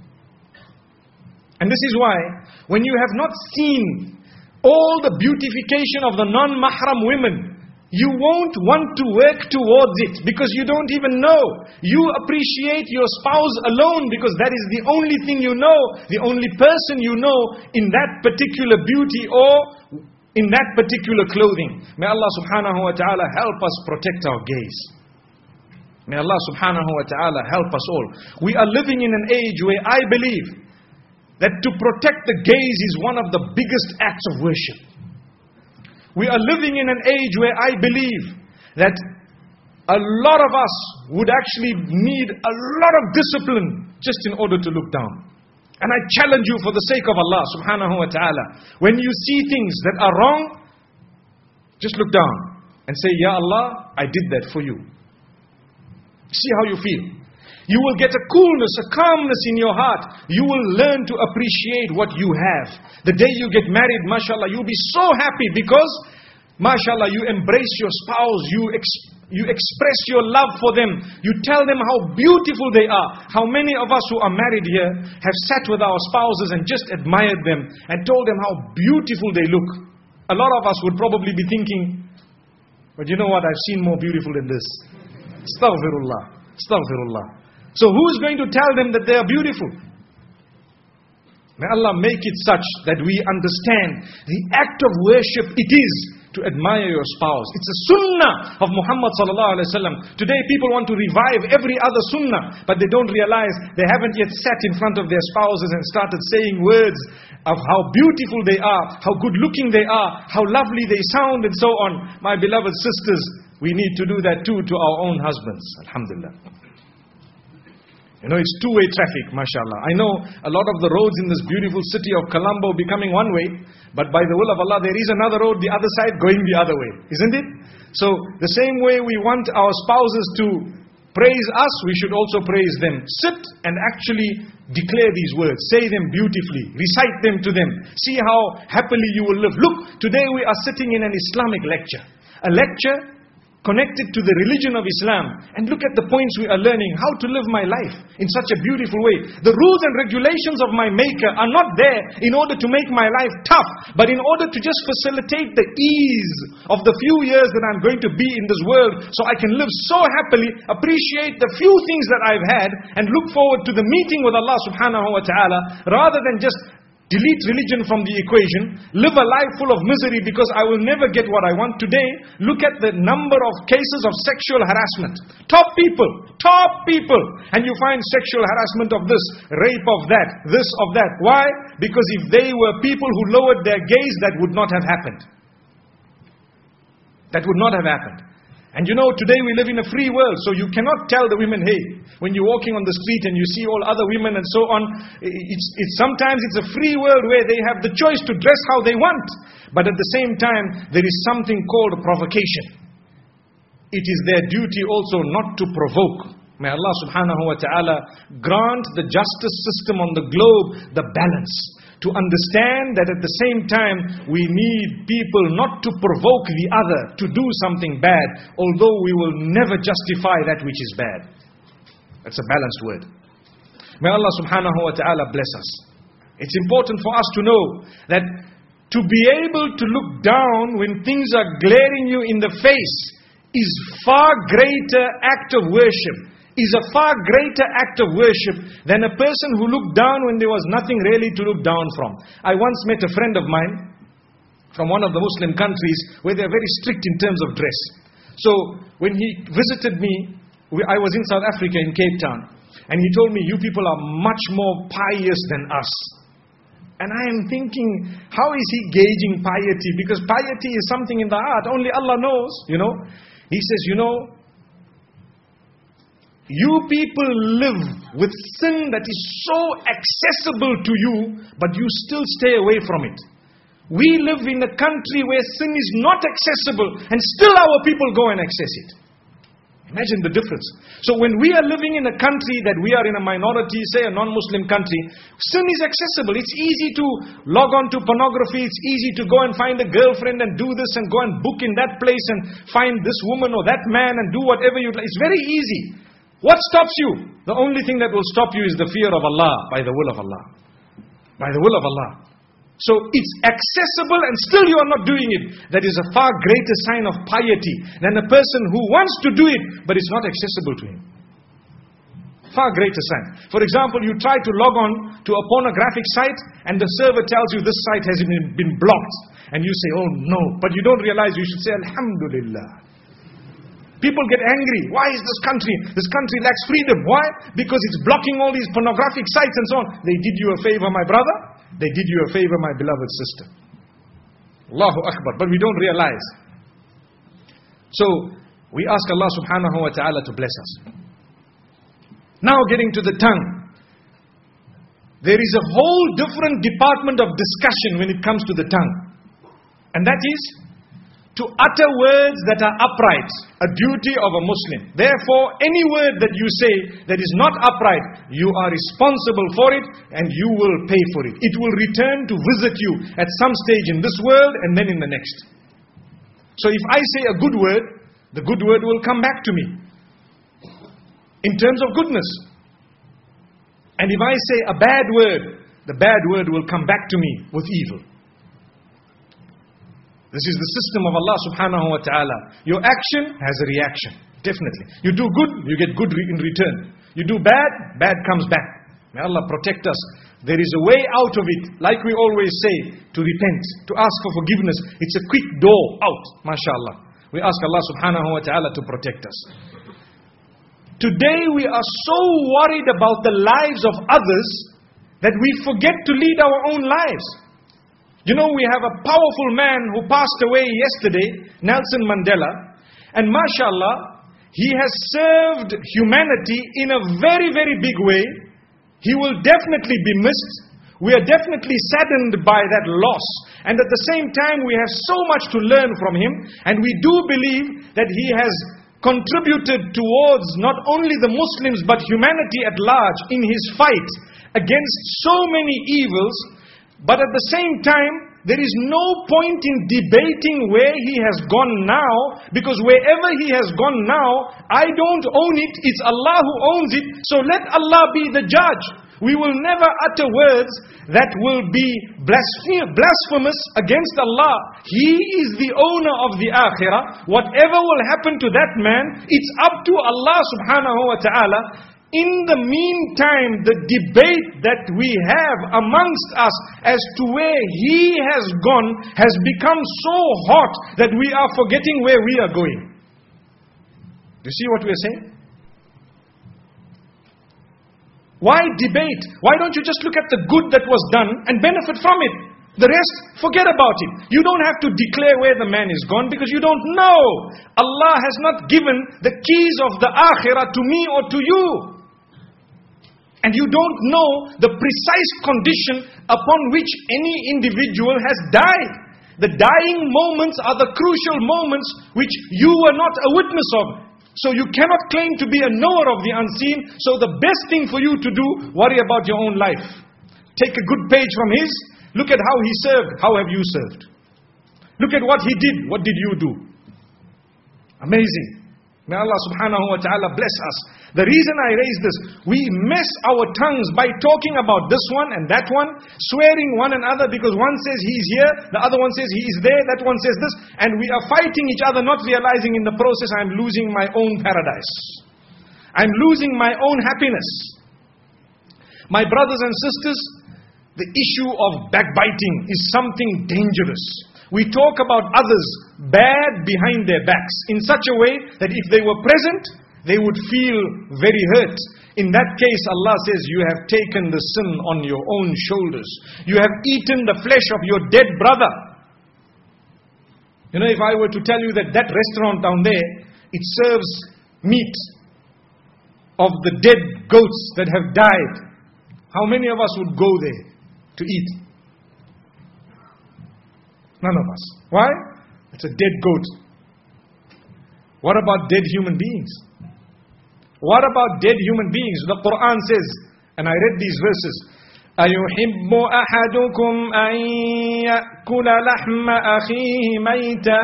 And this is why, when you have not seen all the beautification of the non-mahram women, you won't want to work towards it, because you don't even know. You appreciate your spouse alone because that is the only thing you know, the only person you know in that particular beauty or in that particular clothing. May Allah subhanahu wa ta'ala help us protect our gaze. May Allah subhanahu wa ta'ala help us all. We are living in an age where I believe that to protect the gaze is one of the biggest acts of worship. We are living in an age where I believe that a lot of us would actually need a lot of discipline just in order to look down. And I challenge you for the sake of Allah subhanahu wa ta'ala, when you see things that are wrong, just look down and say, Ya Allah, I did that for you. See how you feel. You will get a coolness, a calmness in your heart. You will learn to appreciate what you have. The day you get married, mashallah, you'll be so happy because, mashallah, you embrace your spouse, you ex- you express your love for them. You tell them how beautiful they are. How many of us who are married here have sat with our spouses and just admired them and told them how beautiful they look. A lot of us would probably be thinking, but you know what, I've seen more beautiful than this. Astaghfirullah. Astaghfirullah. So who's going to tell them that they are beautiful? May Allah make it such that we understand the act of worship it is to admire your spouse. It's a sunnah of Muhammad sallallahu alaihi wasallam. Today people want to revive every other sunnah, but they don't realize they haven't yet sat in front of their spouses and started saying words of how beautiful they are, how good looking they are, how lovely they sound and so on. My beloved sisters, we need to do that too to our own husbands. Alhamdulillah. You know, it's two-way traffic, mashallah. I know a lot of the roads in this beautiful city of Colombo becoming one way, but by the will of Allah, there is another road the other side going the other way, isn't it? So, the same way we want our spouses to praise us, we should also praise them. Sit and actually declare these words. Say them beautifully. Recite them to them. See how happily you will live. Look, today we are sitting in an Islamic lecture. A lecture connected to the religion of Islam. And look at the points we are learning. How to live my life in such a beautiful way. The rules and regulations of my Maker are not there in order to make my life tough, but in order to just facilitate the ease of the few years that I'm going to be in this world, so I can live so happily, appreciate the few things that I've had, and look forward to the meeting with Allah subhanahu wa ta'ala, rather than just delete religion from the equation, live a life full of misery because I will never get what I want. Today, look at the number of cases of sexual harassment. Top people, top people. And you find sexual harassment of this, rape of that, this of that. Why? Because if they were people who lowered their gaze, that would not have happened. That would not have happened. And you know, today we live in a free world, so you cannot tell the women, hey, when you're walking on the street and you see all other women and so on, it's, it's sometimes it's a free world where they have the choice to dress how they want. But at the same time, there is something called provocation. It is their duty also not to provoke. May Allah subhanahu wa ta'ala grant the justice system on the globe the balance. To understand that at the same time, we need people not to provoke the other to do something bad, although we will never justify that which is bad. That's a balanced word. May Allah subhanahu wa ta'ala bless us. It's important for us to know that to be able to look down when things are glaring you in the face is far greater act of worship. Is a far greater act of worship than a person who looked down when there was nothing really to look down from. I once met a friend of mine from one of the Muslim countries where they are very strict in terms of dress. So when he visited me, I was in South Africa in Cape Town, and he told me, you people are much more pious than us. And I am thinking, how is he gauging piety? Because piety is something in the heart, only Allah knows, you know. He says, you know, you people live with sin that is so accessible to you, but you still stay away from it. We live in a country where sin is not accessible, and still our people go and access it. Imagine the difference. So when we are living in a country that we are in a minority, say a non-Muslim country, sin is accessible. It's easy to log on to pornography. It's easy to go and find a girlfriend and do this and go and book in that place and find this woman or that man and do whatever you like. It's very easy. What stops you? The only thing that will stop you is the fear of Allah, by the will of Allah. By the will of Allah. So it's accessible and still you are not doing it. That is a far greater sign of piety than a person who wants to do it, but it's not accessible to him. Far greater sign. For example, you try to log on to a pornographic site and the server tells you this site has been, been blocked. And you say, oh no. But you don't realize you should say, Alhamdulillah. People get angry. Why is this country? This country lacks freedom. Why? Because it's blocking all these pornographic sites and so on. They did you a favor, my brother. They did you a favor, my beloved sister. Allahu Akbar. But we don't realize. So, we ask Allah subhanahu wa ta'ala to bless us. Now getting to the tongue. There is a whole different department of discussion when it comes to the tongue. And that is, to utter words that are upright, a duty of a Muslim. Therefore, any word that you say that is not upright, you are responsible for it and you will pay for it. It will return to visit you at some stage in this world and then in the next. So if I say a good word, the good word will come back to me in terms of goodness. And if I say a bad word, the bad word will come back to me with evil. This is the system of Allah subhanahu wa ta'ala. Your action has a reaction. Definitely. You do good, you get good in return. You do bad, bad comes back. May Allah protect us. There is a way out of it. Like we always say, to repent, to ask for forgiveness. It's a quick door out. MashaAllah. We ask Allah subhanahu wa ta'ala to protect us. Today we are so worried about the lives of others that we forget to lead our own lives. You know, we have a powerful man who passed away yesterday, Nelson Mandela. And mashallah, he has served humanity in a very, very big way. He will definitely be missed. We are definitely saddened by that loss. And at the same time, we have so much to learn from him. And we do believe that he has contributed towards not only the Muslims, but humanity at large in his fight against so many evils. But at the same time, there is no point in debating where he has gone now, because wherever he has gone now, I don't own it, it's Allah who owns it, so let Allah be the judge. We will never utter words that will be blasphemous against Allah. He is the owner of the akhirah. Whatever will happen to that man, it's up to Allah subhanahu wa ta'ala. In the meantime, the debate that we have amongst us as to where he has gone has become so hot that we are forgetting where we are going. Do you see what we are saying? Why debate? Why don't you just look at the good that was done and benefit from it? The rest, forget about it. You don't have to declare where the man is gone because you don't know. Allah has not given the keys of the akhirah to me or to you. And you don't know the precise condition upon which any individual has died. The dying moments are the crucial moments which you were not a witness of. So you cannot claim to be a knower of the unseen. So the best thing for you to do, worry about your own life. Take a good page from his. Look at how he served. How have you served? Look at what he did. What did you do? Amazing. May Allah subhanahu wa ta'ala bless us. The reason I raise this, we mess our tongues by talking about this one and that one, swearing one another because one says he is here, the other one says he is there, that one says this, and we are fighting each other, not realizing in the process I am losing my own paradise. I am losing my own happiness. My brothers and sisters, the issue of backbiting is something dangerous. We talk about others bad behind their backs in such a way that if they were present, they would feel very hurt. In that case, Allah says, you have taken the sin on your own shoulders. You have eaten the flesh of your dead brother. You know, if I were to tell you that that restaurant down there, it serves meat of the dead goats that have died, how many of us would go there to eat? None of us. Why? It's a dead goat. What about dead human beings? What about dead human beings? The Quran says, and I read these verses, أَيُحِبُّ أَحَدُكُمْ أَن يَأْكُلَ لَحْمَ أَخِيهِ مَيْتًا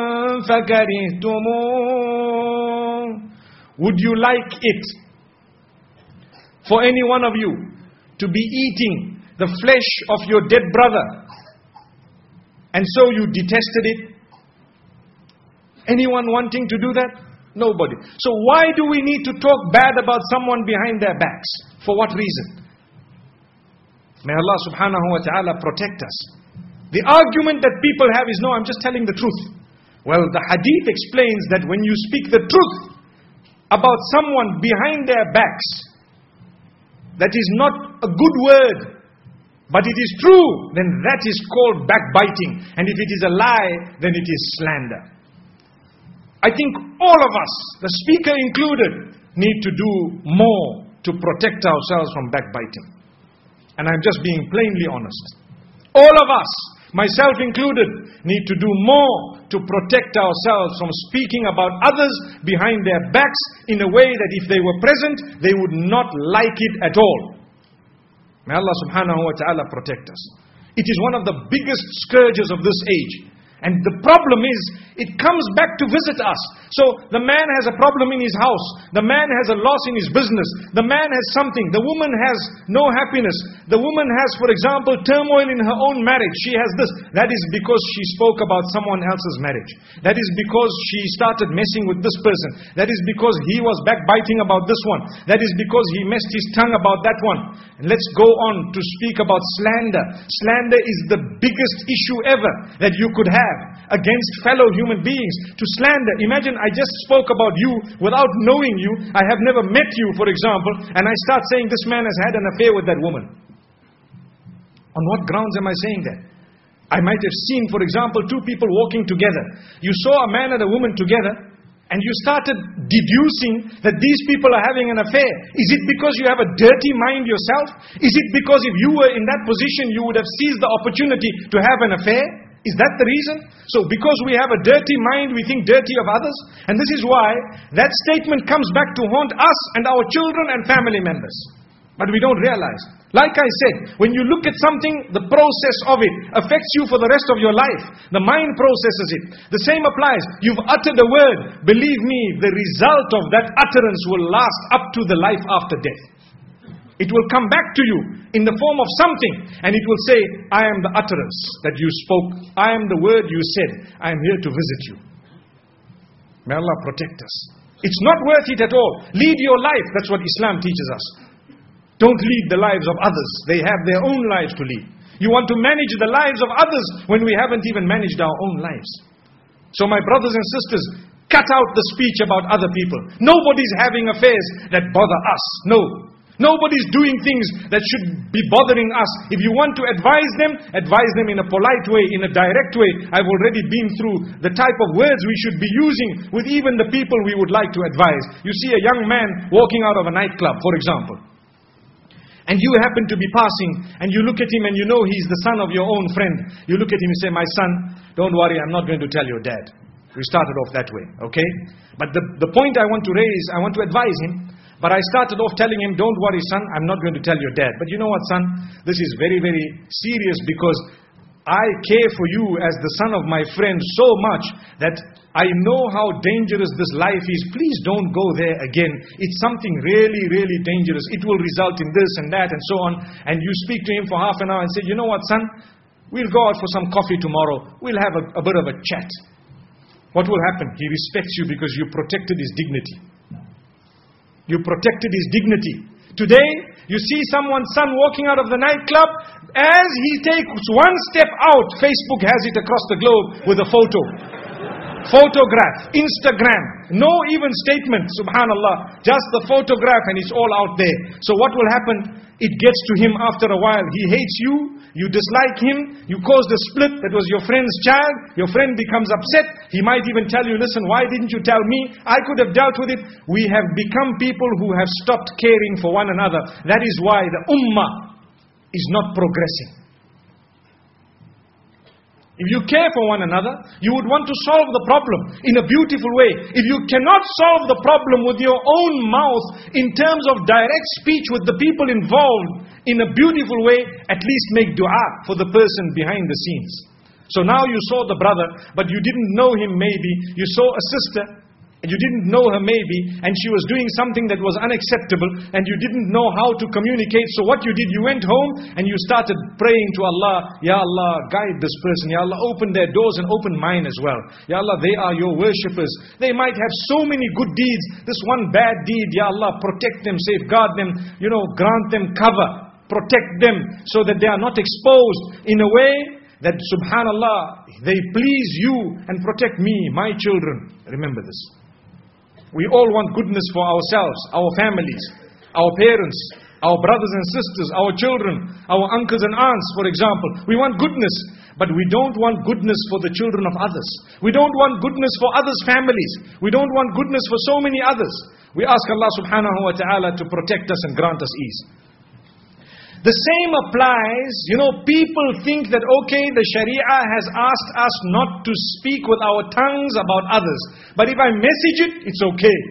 فَكَرِهْتُمُوهُ. Would you like it for any one of you to be eating the flesh of your dead brother, and so you detested it? Anyone wanting to do that? Nobody. So why do we need to talk bad about someone behind their backs? For what reason? May Allah subhanahu wa ta'ala protect us. The argument that people have is, no, I'm just telling the truth. Well, the hadith explains that when you speak the truth about someone behind their backs, that is not a good word, but it is true, then that is called backbiting. And if it is a lie, then it is slander. I think all of us, the speaker included, need to do more to protect ourselves from backbiting. And I'm just being plainly honest. All of us myself included, need to do more to protect ourselves from speaking about others behind their backs in a way that if they were present, they would not like it at all. May Allah subhanahu wa ta'ala protect us. It is one of the biggest scourges of this age. And the problem is, it comes back to visit us. So, the man has a problem in his house. The man has a loss in his business. The man has something. The woman has no happiness. The woman has, for example, turmoil in her own marriage. She has this. That is because she spoke about someone else's marriage. That is because she started messing with this person. That is because he was backbiting about this one. That is because he messed his tongue about that one. And let's go on to speak about slander. Slander is the biggest issue ever that you could have against fellow human beings. To slander. Imagine I just spoke about you without knowing you. I have never met you, for example, and I start saying this man has had an affair with that woman. On what grounds am I saying that? I might have seen, for example, two people walking together. You saw a man and a woman together, and you started deducing that these people are having an affair. Is it because you have a dirty mind yourself? Is it because if you were in that position, you would have seized the opportunity to have an affair? Is that the reason? So because we have a dirty mind, we think dirty of others. And this is why that statement comes back to haunt us and our children and family members. But we don't realize. Like I said, when you look at something, the process of it affects you for the rest of your life. The mind processes it. The same applies. You've uttered a word. Believe me, the result of that utterance will last up to the life after death. It will come back to you in the form of something, and it will say, I am the utterance that you spoke. I am the word you said. I am here to visit you. May Allah protect us. It's not worth it at all. Lead your life. That's what Islam teaches us. Don't lead the lives of others. They have their own lives to lead. You want to manage the lives of others when we haven't even managed our own lives. So my brothers and sisters, cut out the speech about other people. Nobody's having affairs that bother us. No. Nobody's doing things that should be bothering us. If you want to advise them, advise them in a polite way, in a direct way. I've already been through the type of words we should be using with even the people we would like to advise. You see a young man walking out of a nightclub, for example. And you happen to be passing, and you look at him and you know he's the son of your own friend. You look at him and say, my son, don't worry, I'm not going to tell your dad. We started off that way, okay? But the, the point I want to raise, I want to advise him. But I started off telling him, don't worry son, I'm not going to tell your dad. But you know what son, this is very, very serious because I care for you as the son of my friend so much that I know how dangerous this life is. Please don't go there again. It's something really, really dangerous. It will result in this and that and so on. And you speak to him for half an hour and say, you know what son, we'll go out for some coffee tomorrow. We'll have a, a bit of a chat. What will happen? He respects you because you protected his dignity. You protected his dignity. Today, you see someone's son walking out of the nightclub. As he takes one step out, Facebook has it across the globe with a photo. Photograph, Instagram, no even statement, subhanallah. Just the photograph and it's all out there. So what will happen? It gets to him after a while. He hates you, you dislike him, you caused a split, that was your friend's child, your friend becomes upset. He might even tell you, listen, why didn't you tell me? I could have dealt with it. We have become people who have stopped caring for one another. That is why the ummah is not progressing. If you care for one another, you would want to solve the problem in a beautiful way. If you cannot solve the problem with your own mouth in terms of direct speech with the people involved in a beautiful way, at least make dua for the person behind the scenes. So now you saw the brother, but you didn't know him maybe. You saw a sister, and you didn't know her maybe, and she was doing something that was unacceptable, and you didn't know how to communicate. So what you did, you went home and you started praying to Allah, Ya Allah, guide this person. Ya Allah, open their doors and open mine as well. Ya Allah, they are your worshippers. They might have so many good deeds. This one bad deed, Ya Allah, protect them, safeguard them, you know, grant them cover, protect them so that they are not exposed in a way that, subhanallah, they please you and protect me, my children. Remember this. We all want goodness for ourselves, our families, our parents, our brothers and sisters, our children, our uncles and aunts, for example. We want goodness, but we don't want goodness for the children of others. We don't want goodness for others' families. We don't want goodness for so many others. We ask Allah subhanahu wa ta'ala to protect us and grant us ease. The same applies, you know, people think that, okay, the Sharia has asked us not to speak with our tongues about others. But if I message it, it's okay.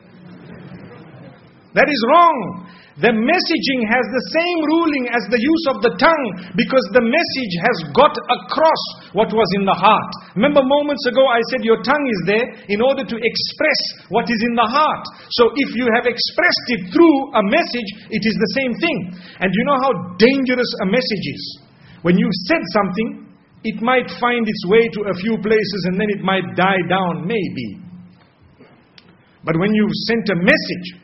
That is wrong. The messaging has the same ruling as the use of the tongue, because the message has got across what was in the heart. Remember moments ago I said your tongue is there in order to express what is in the heart. So if you have expressed it through a message, it is the same thing. And you know how dangerous a message is? When you said something, it might find its way to a few places and then it might die down, maybe. But when you sent a message,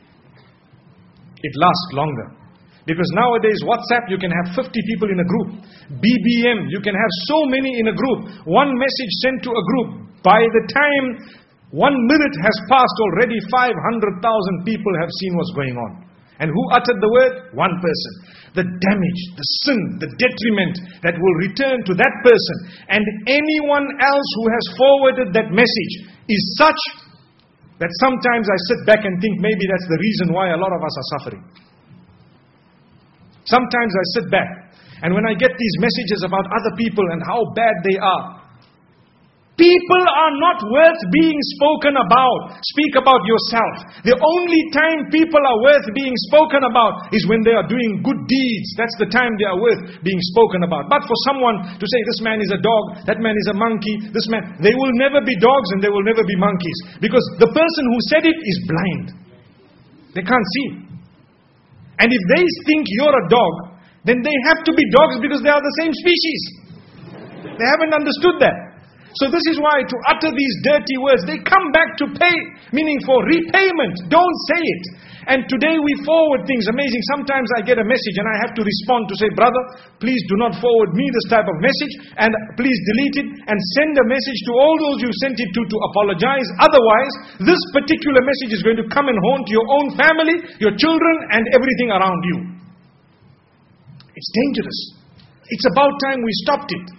it lasts longer. Because nowadays WhatsApp, you can have fifty people in a group. B B M, you can have so many in a group. One message sent to a group. By the time one minute has passed already, five hundred thousand people have seen what's going on. And who uttered the word? One person. The damage, the sin, the detriment that will return to that person and anyone else who has forwarded that message is such that sometimes I sit back and think maybe that's the reason why a lot of us are suffering. Sometimes I sit back and when I get these messages about other people and how bad they are, people are not worth being spoken about. Speak about yourself. The only time people are worth being spoken about is when they are doing good deeds. That's the time they are worth being spoken about. But for someone to say this man is a dog, that man is a monkey, this man, they will never be dogs and they will never be monkeys. Because the person who said it is blind. They can't see. And if they think you're a dog, then they have to be dogs because they are the same species. They haven't understood that. So this is why to utter these dirty words, they come back to pay, meaning for repayment. Don't say it. And today we forward things amazing. Sometimes I get a message and I have to respond to say, brother, please do not forward me this type of message and please delete it and send a message to all those you sent it to to apologize. Otherwise, this particular message is going to come and haunt your own family, your children and everything around you. It's dangerous. It's about time we stopped it.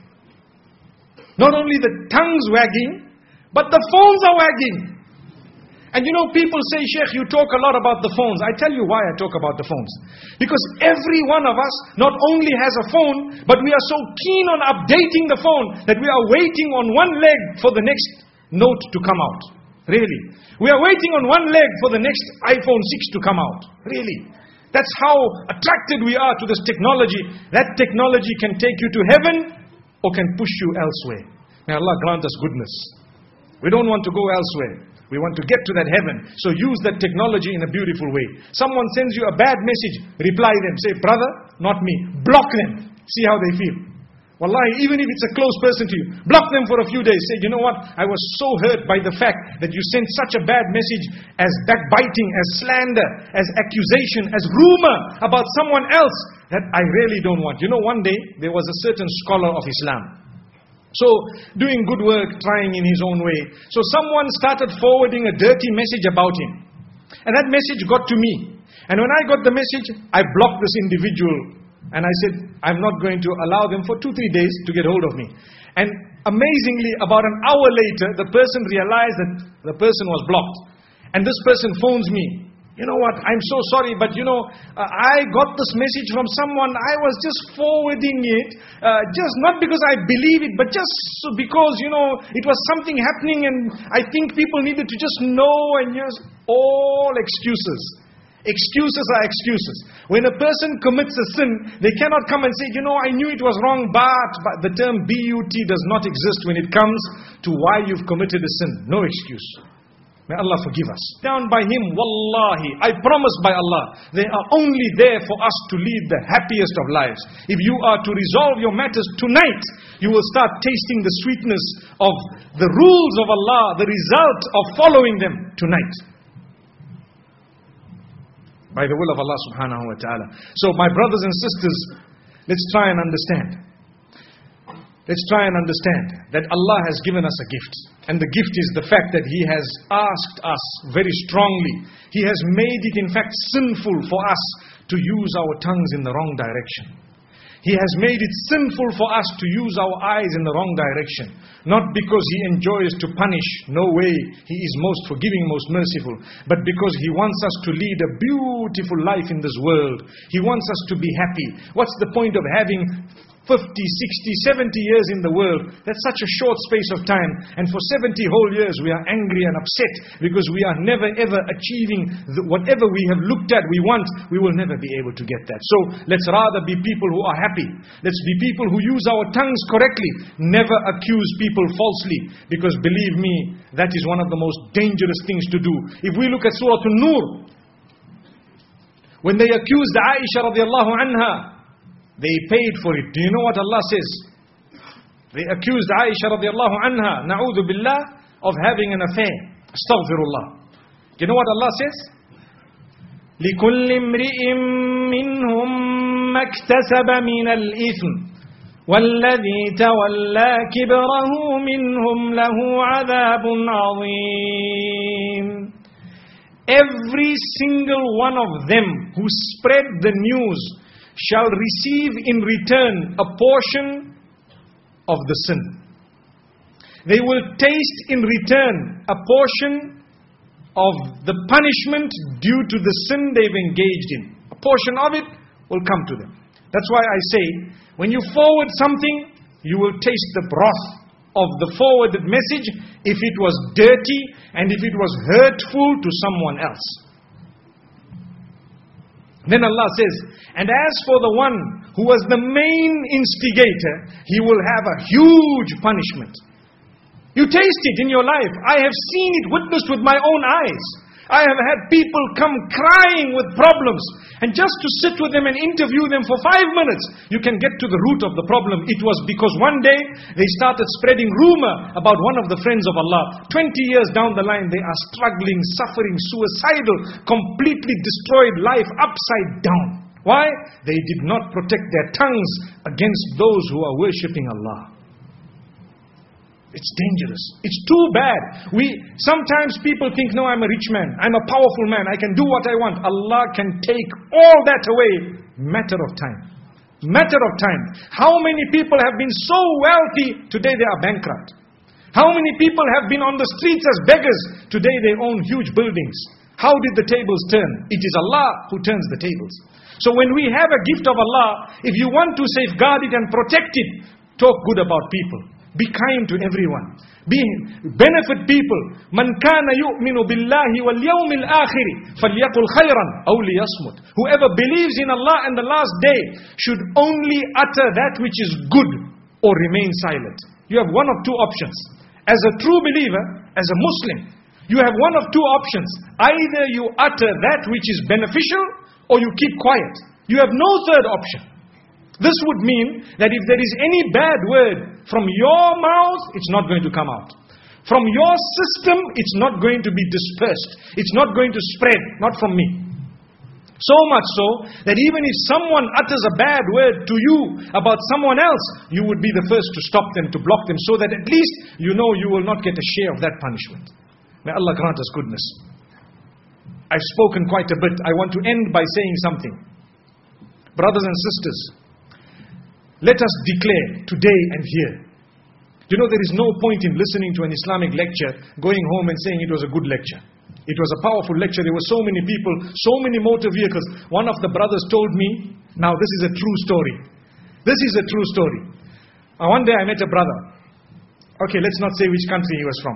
Not only the tongues wagging, but the phones are wagging. And you know, people say, Sheikh, you talk a lot about the phones. I tell you why I talk about the phones. Because every one of us not only has a phone, but we are so keen on updating the phone that we are waiting on one leg for the next note to come out. Really. We are waiting on one leg for the next iPhone six to come out. Really. That's how attracted we are to this technology. That technology can take you to heaven or can push you elsewhere. May Allah grant us goodness. We don't want to go elsewhere. We want to get to that heaven. So use that technology in a beautiful way. Someone sends you a bad message, reply them. Say, brother, not me. Block them. See how they feel. Wallahi, even if it's a close person to you, block them for a few days. Say, you know what? I was so hurt by the fact that you sent such a bad message as backbiting, as slander, as accusation, as rumor about someone else that I really don't want. You know, one day there was a certain scholar of Islam. So, doing good work, trying in his own way. So someone started forwarding a dirty message about him. And that message got to me. And when I got the message, I blocked this individual. And I said, I'm not going to allow them for two, three days to get hold of me. And amazingly, about an hour later, the person realized that the person was blocked. And this person phones me. You know what, I'm so sorry, but you know, uh, I got this message from someone, I was just forwarding it, uh, just not because I believe it, but just because, you know, it was something happening and I think people needed to just know and just, all excuses. Excuses are excuses. When a person commits a sin, they cannot come and say, you know, I knew it was wrong, but, but the term B U T does not exist when it comes to why you've committed a sin. No excuse. May Allah forgive us. Down by Him, wallahi, I promise by Allah, they are only there for us to lead the happiest of lives. If you are to resolve your matters tonight, you will start tasting the sweetness of the rules of Allah, the result of following them tonight. By the will of Allah subhanahu wa ta'ala. So my brothers and sisters, let's try and understand. Let's try and understand that Allah has given us a gift. And the gift is the fact that He has asked us very strongly. He has made it in fact sinful for us to use our tongues in the wrong direction. He has made it sinful for us to use our eyes in the wrong direction. Not because He enjoys to punish, no way, He is most forgiving, most merciful, but because He wants us to lead a beautiful life in this world. He wants us to be happy. What's the point of having fifty, sixty, seventy years in the world? That's such a short space of time. And for seventy whole years we are angry and upset because we are never ever achieving the, whatever we have looked at we want. We will never be able to get that. So let's rather be people who are happy. Let's be people who use our tongues correctly. Never accuse people falsely, because believe me, that is one of the most dangerous things to do. If we look at Surah An-Nur, when they accused Aisha radiallahu anha, they paid for it. Do you know what Allah says? They accused Aisha radiallahu anha, na'udhu billah, of having an affair. Astaghfirullah. Do you know what Allah says? لِكُلِّ امْرِئٍ مِّنْهُمْ مَا اكْتَسَبَ مِنَ الْإِثْمِ وَالَّذِي تَوَلَّى كِبْرَهُ مِنْهُمْ لَهُ عَذَابٌ عَظِيمٌ. Every single one of them who spread the news shall receive in return a portion of the sin. They will taste in return a portion of the punishment due to the sin they've engaged in. A portion of it will come to them. That's why I say, when you forward something, you will taste the broth of the forwarded message if it was dirty and if it was hurtful to someone else. Then Allah says, and as for the one who was the main instigator, he will have a huge punishment. You taste it in your life. I have seen it, witnessed with my own eyes. I have had people come crying with problems, and just to sit with them and interview them for five minutes, you can get to the root of the problem. It was because one day they started spreading rumor about one of the friends of Allah. Twenty years down the line, they are struggling, suffering, suicidal, completely destroyed life upside down. Why? They did not protect their tongues against those who are worshipping Allah. It's dangerous. It's too bad. We sometimes people think, no, I'm a rich man, I'm a powerful man, I can do what I want. Allah can take all that away. Matter of time. Matter of time. How many people have been so wealthy, today they are bankrupt? How many people have been on the streets as beggars, today they own huge buildings? How did the tables turn? It is Allah who turns the tables. So when we have a gift of Allah, if you want to safeguard it and protect it, talk good about people. Be kind to everyone. Be, benefit people. Man kana yu'minu billahi wal yawmil akhir falyaqul khayran aw liyasmut. Whoever believes in Allah and the last day should only utter that which is good or remain silent. You have one of two options. As a true believer, as a Muslim, you have one of two options. Either you utter that which is beneficial or you keep quiet. You have no third option. This would mean that if there is any bad word from your mouth, it's not going to come out. From your system, it's not going to be dispersed. It's not going to spread, not from me. So much so, that even if someone utters a bad word to you about someone else, you would be the first to stop them, to block them, so that at least you know you will not get a share of that punishment. May Allah grant us goodness. I've spoken quite a bit. I want to end by saying something. Brothers and sisters, let us declare today and here. You know, there is no point in listening to an Islamic lecture, going home and saying it was a good lecture. It was a powerful lecture. There were so many people, so many motor vehicles. One of the brothers told me, now this is a true story. This is a true story. Uh, one day I met a brother. Okay, let's not say which country he was from.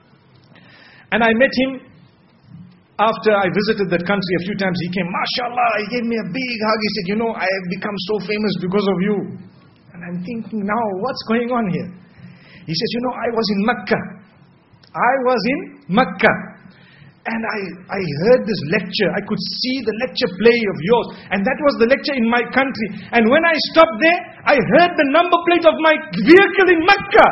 And I met him after I visited that country a few times. He came, mashallah, he gave me a big hug. He said, you know, I have become so famous because of you. And I'm thinking, now what's going on here? He says, you know, I was in Mecca. I was in Mecca. And I, I heard this lecture. I could see the lecture play of yours. And that was the lecture in my country. And when I stopped there, I heard the number plate of my vehicle in Mecca.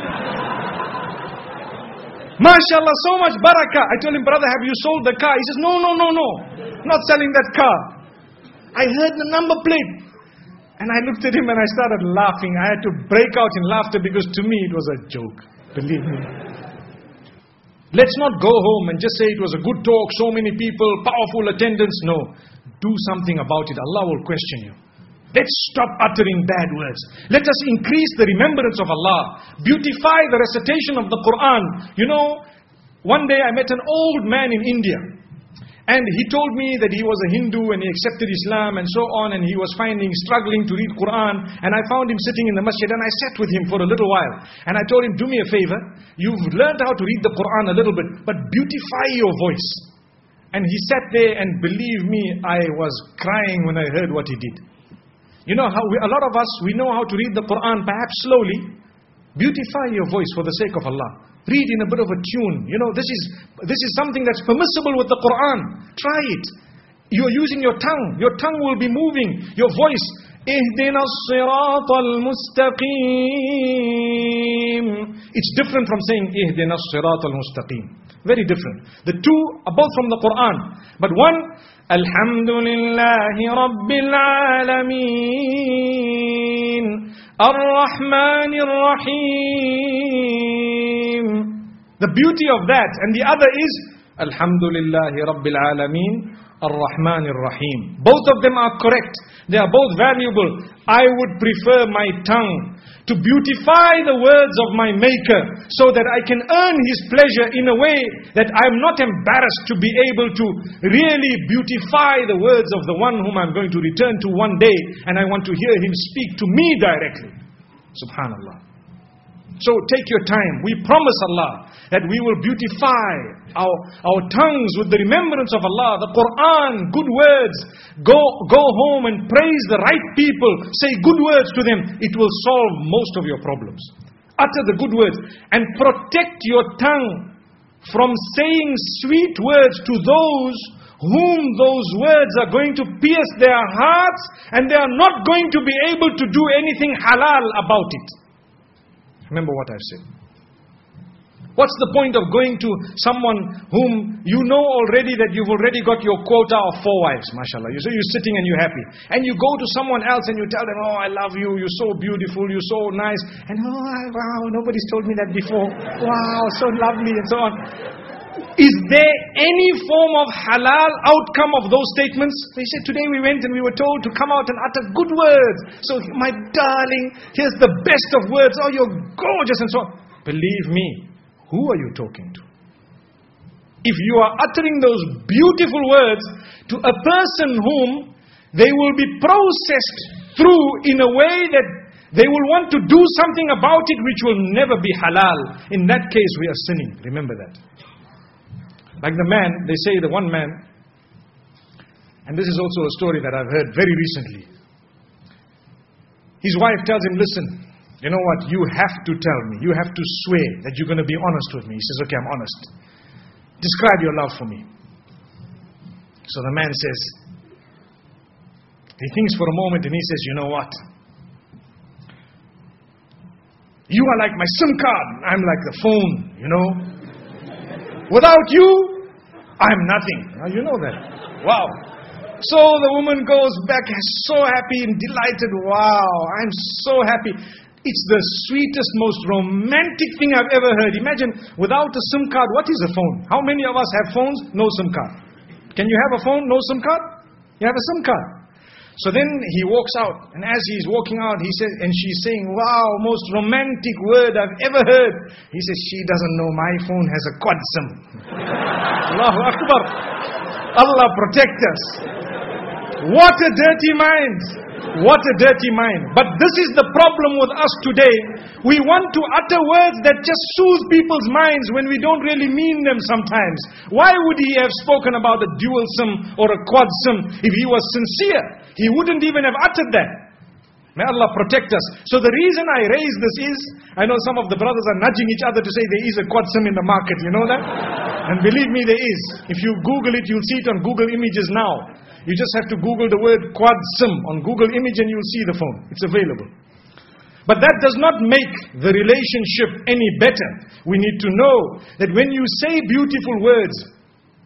MashaAllah, so much barakah. I told him, brother, have you sold the car? He says, no, no, no, no. Not selling that car. I heard the number plate. And I looked at him and I started laughing. I had to break out in laughter because to me it was a joke. Believe me. Let's not go home and just say it was a good talk, so many people, powerful attendance. No. Do something about it. Allah will question you. Let's stop uttering bad words. Let us increase the remembrance of Allah. Beautify the recitation of the Quran. You know, one day I met an old man in India. And he told me that he was a Hindu and he accepted Islam and so on, and he was finding, struggling to read Quran. And I found him sitting in the masjid and I sat with him for a little while. And I told him, do me a favor, you've learned how to read the Quran a little bit, but beautify your voice. And he sat there, and believe me, I was crying when I heard what he did. You know how we, a lot of us, we know how to read the Quran, perhaps slowly. Beautify your voice for the sake of Allah. Read in a bit of a tune. You know, this is this is something that's permissible with the Quran. Try it. You're using your tongue. Your tongue will be moving. Your voice. Ihdina as-sirat al-mustaqim. It's different from saying Ihdina as-sirat al-mustaqim. Very different. The two are both from the Quran. But one, Alhamdulillahi Rabbil Alameen, Ar-Rahmanir Rahim. The beauty of that. And the other is Alhamdulillahi Rabbil Alameen, Ar-Rahmanir Rahim. Both of them are correct. They are both valuable. I would prefer my tongue to beautify the words of my Maker, so that I can earn His pleasure in a way that I am not embarrassed to be able to really beautify the words of the one whom I am going to return to one day, and I want to hear Him speak to me directly. Subhanallah. So take your time. We promise Allah that we will beautify our, our tongues with the remembrance of Allah, the Quran, good words. Go, go home and praise the right people. Say good words to them. It will solve most of your problems. Utter the good words and protect your tongue from saying sweet words to those whom those words are going to pierce their hearts, and they are not going to be able to do anything halal about it. Remember what I've said. What's the point of going to someone whom you know already that you've already got your quota of four wives, mashallah. So you're sitting and you're happy. And you go to someone else and you tell them, oh, I love you, you're so beautiful, you're so nice. And oh, wow, nobody's told me that before. Wow, so lovely and so on. Is there any form of halal outcome of those statements? They said, today we went and we were told to come out and utter good words. So, my darling, here's the best of words. Oh, you're gorgeous and so on. Believe me, who are you talking to? If you are uttering those beautiful words to a person whom they will be processed through in a way that they will want to do something about it which will never be halal, in that case we are sinning. Remember that. Like the man, they say the one man, and this is also a story that I've heard very recently. His wife tells him, listen, you know what, you have to tell me, you have to swear that you're going to be honest with me. He says, okay, I'm honest. Describe your love for me. So the man says, he thinks for a moment and he says, you know what? You are like my SIM card, I'm like the phone, you know. Without you, I'm nothing. Now you know that. Wow. So the woman goes back so happy and delighted. Wow, I'm so happy. It's the sweetest, most romantic thing I've ever heard. Imagine, without a SIM card, what is a phone? How many of us have phones? No SIM card. Can you have a phone? No SIM card? You have a SIM card. So then he walks out, and as he's walking out, he says, and she's saying, wow, most romantic word I've ever heard. He says, she doesn't know my phone has a quad SIM. Allahu Akbar. Allah protect us. What a dirty mind. What a dirty mind. But this is the problem with us today. We want to utter words that just soothe people's minds when we don't really mean them sometimes. Why would he have spoken about a dual SIM or a quad SIM if he was sincere? He wouldn't even have uttered that. May Allah protect us. So the reason I raise this is, I know some of the brothers are nudging each other to say there is a quad SIM in the market. You know that? And believe me, there is. If you Google it, you'll see it on Google Images now. You just have to Google the word quad SIM on Google Image and you'll see the phone. It's available. But that does not make the relationship any better. We need to know that when you say beautiful words,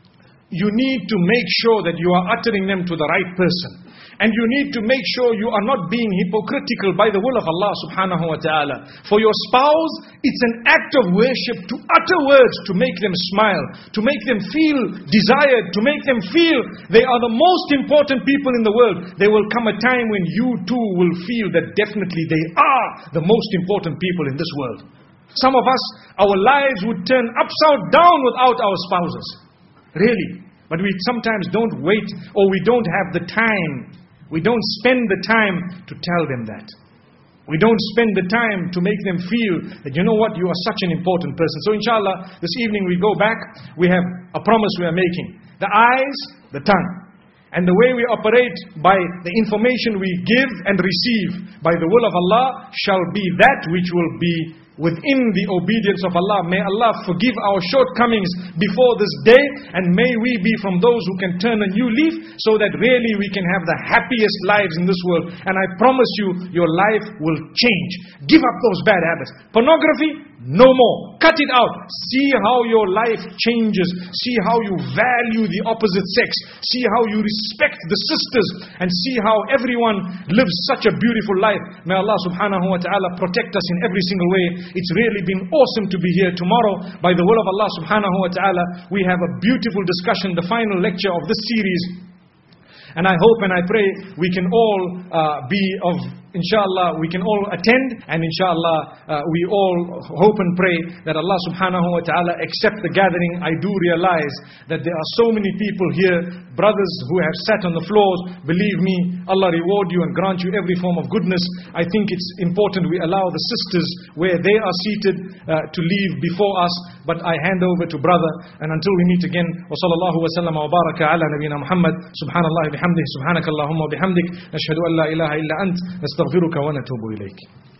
you need to make sure that you are uttering them to the right person. And you need to make sure you are not being hypocritical by the will of Allah subhanahu wa ta'ala. For your spouse, it's an act of worship to utter words to make them smile, to make them feel desired, to make them feel they are the most important people in the world. There will come a time when you too will feel that definitely they are the most important people in this world. Some of us, our lives would turn upside down without our spouses. Really. But we sometimes don't wait, or we don't have the time. We don't spend the time to tell them that. We don't spend the time to make them feel that, you know what, you are such an important person. So inshallah, this evening we go back, we have a promise we are making. The eyes, the tongue. And the way we operate by the information we give and receive by the will of Allah shall be that which will be within the obedience of Allah. May Allah forgive our shortcomings before this day, and may we be from those who can turn a new leaf, so that really we can have the happiest lives in this world. And I promise you, your life will change. Give up those bad habits. Pornography, no more. Cut it out. See how your life changes. See how you value the opposite sex. See how you respect the sisters, and see how everyone lives such a beautiful life. May Allah subhanahu wa ta'ala protect us in every single way. It's really been awesome to be here. Tomorrow, by the will of Allah subhanahu wa ta'ala, we have a beautiful discussion, the final lecture of this series. And I hope and I pray we can all uh, be of, inshallah, we can all attend, and inshallah uh, we all hope and pray that Allah subhanahu wa ta'ala accept the gathering. I do realize that there are so many people here, brothers who have sat on the floors. Believe me, Allah reward you and grant you every form of goodness. I think it's important we allow the sisters where they are seated uh, to leave before us. But I hand over to brother, and until we meet again, wa sallallahu wa sallam wa baraka ala nabina Muhammad, subhanallah bihamdih, subhanakallahumma bihamdik, nashhadu an la ilaha illa ant, nastaghfiruka wa natubu ilayk.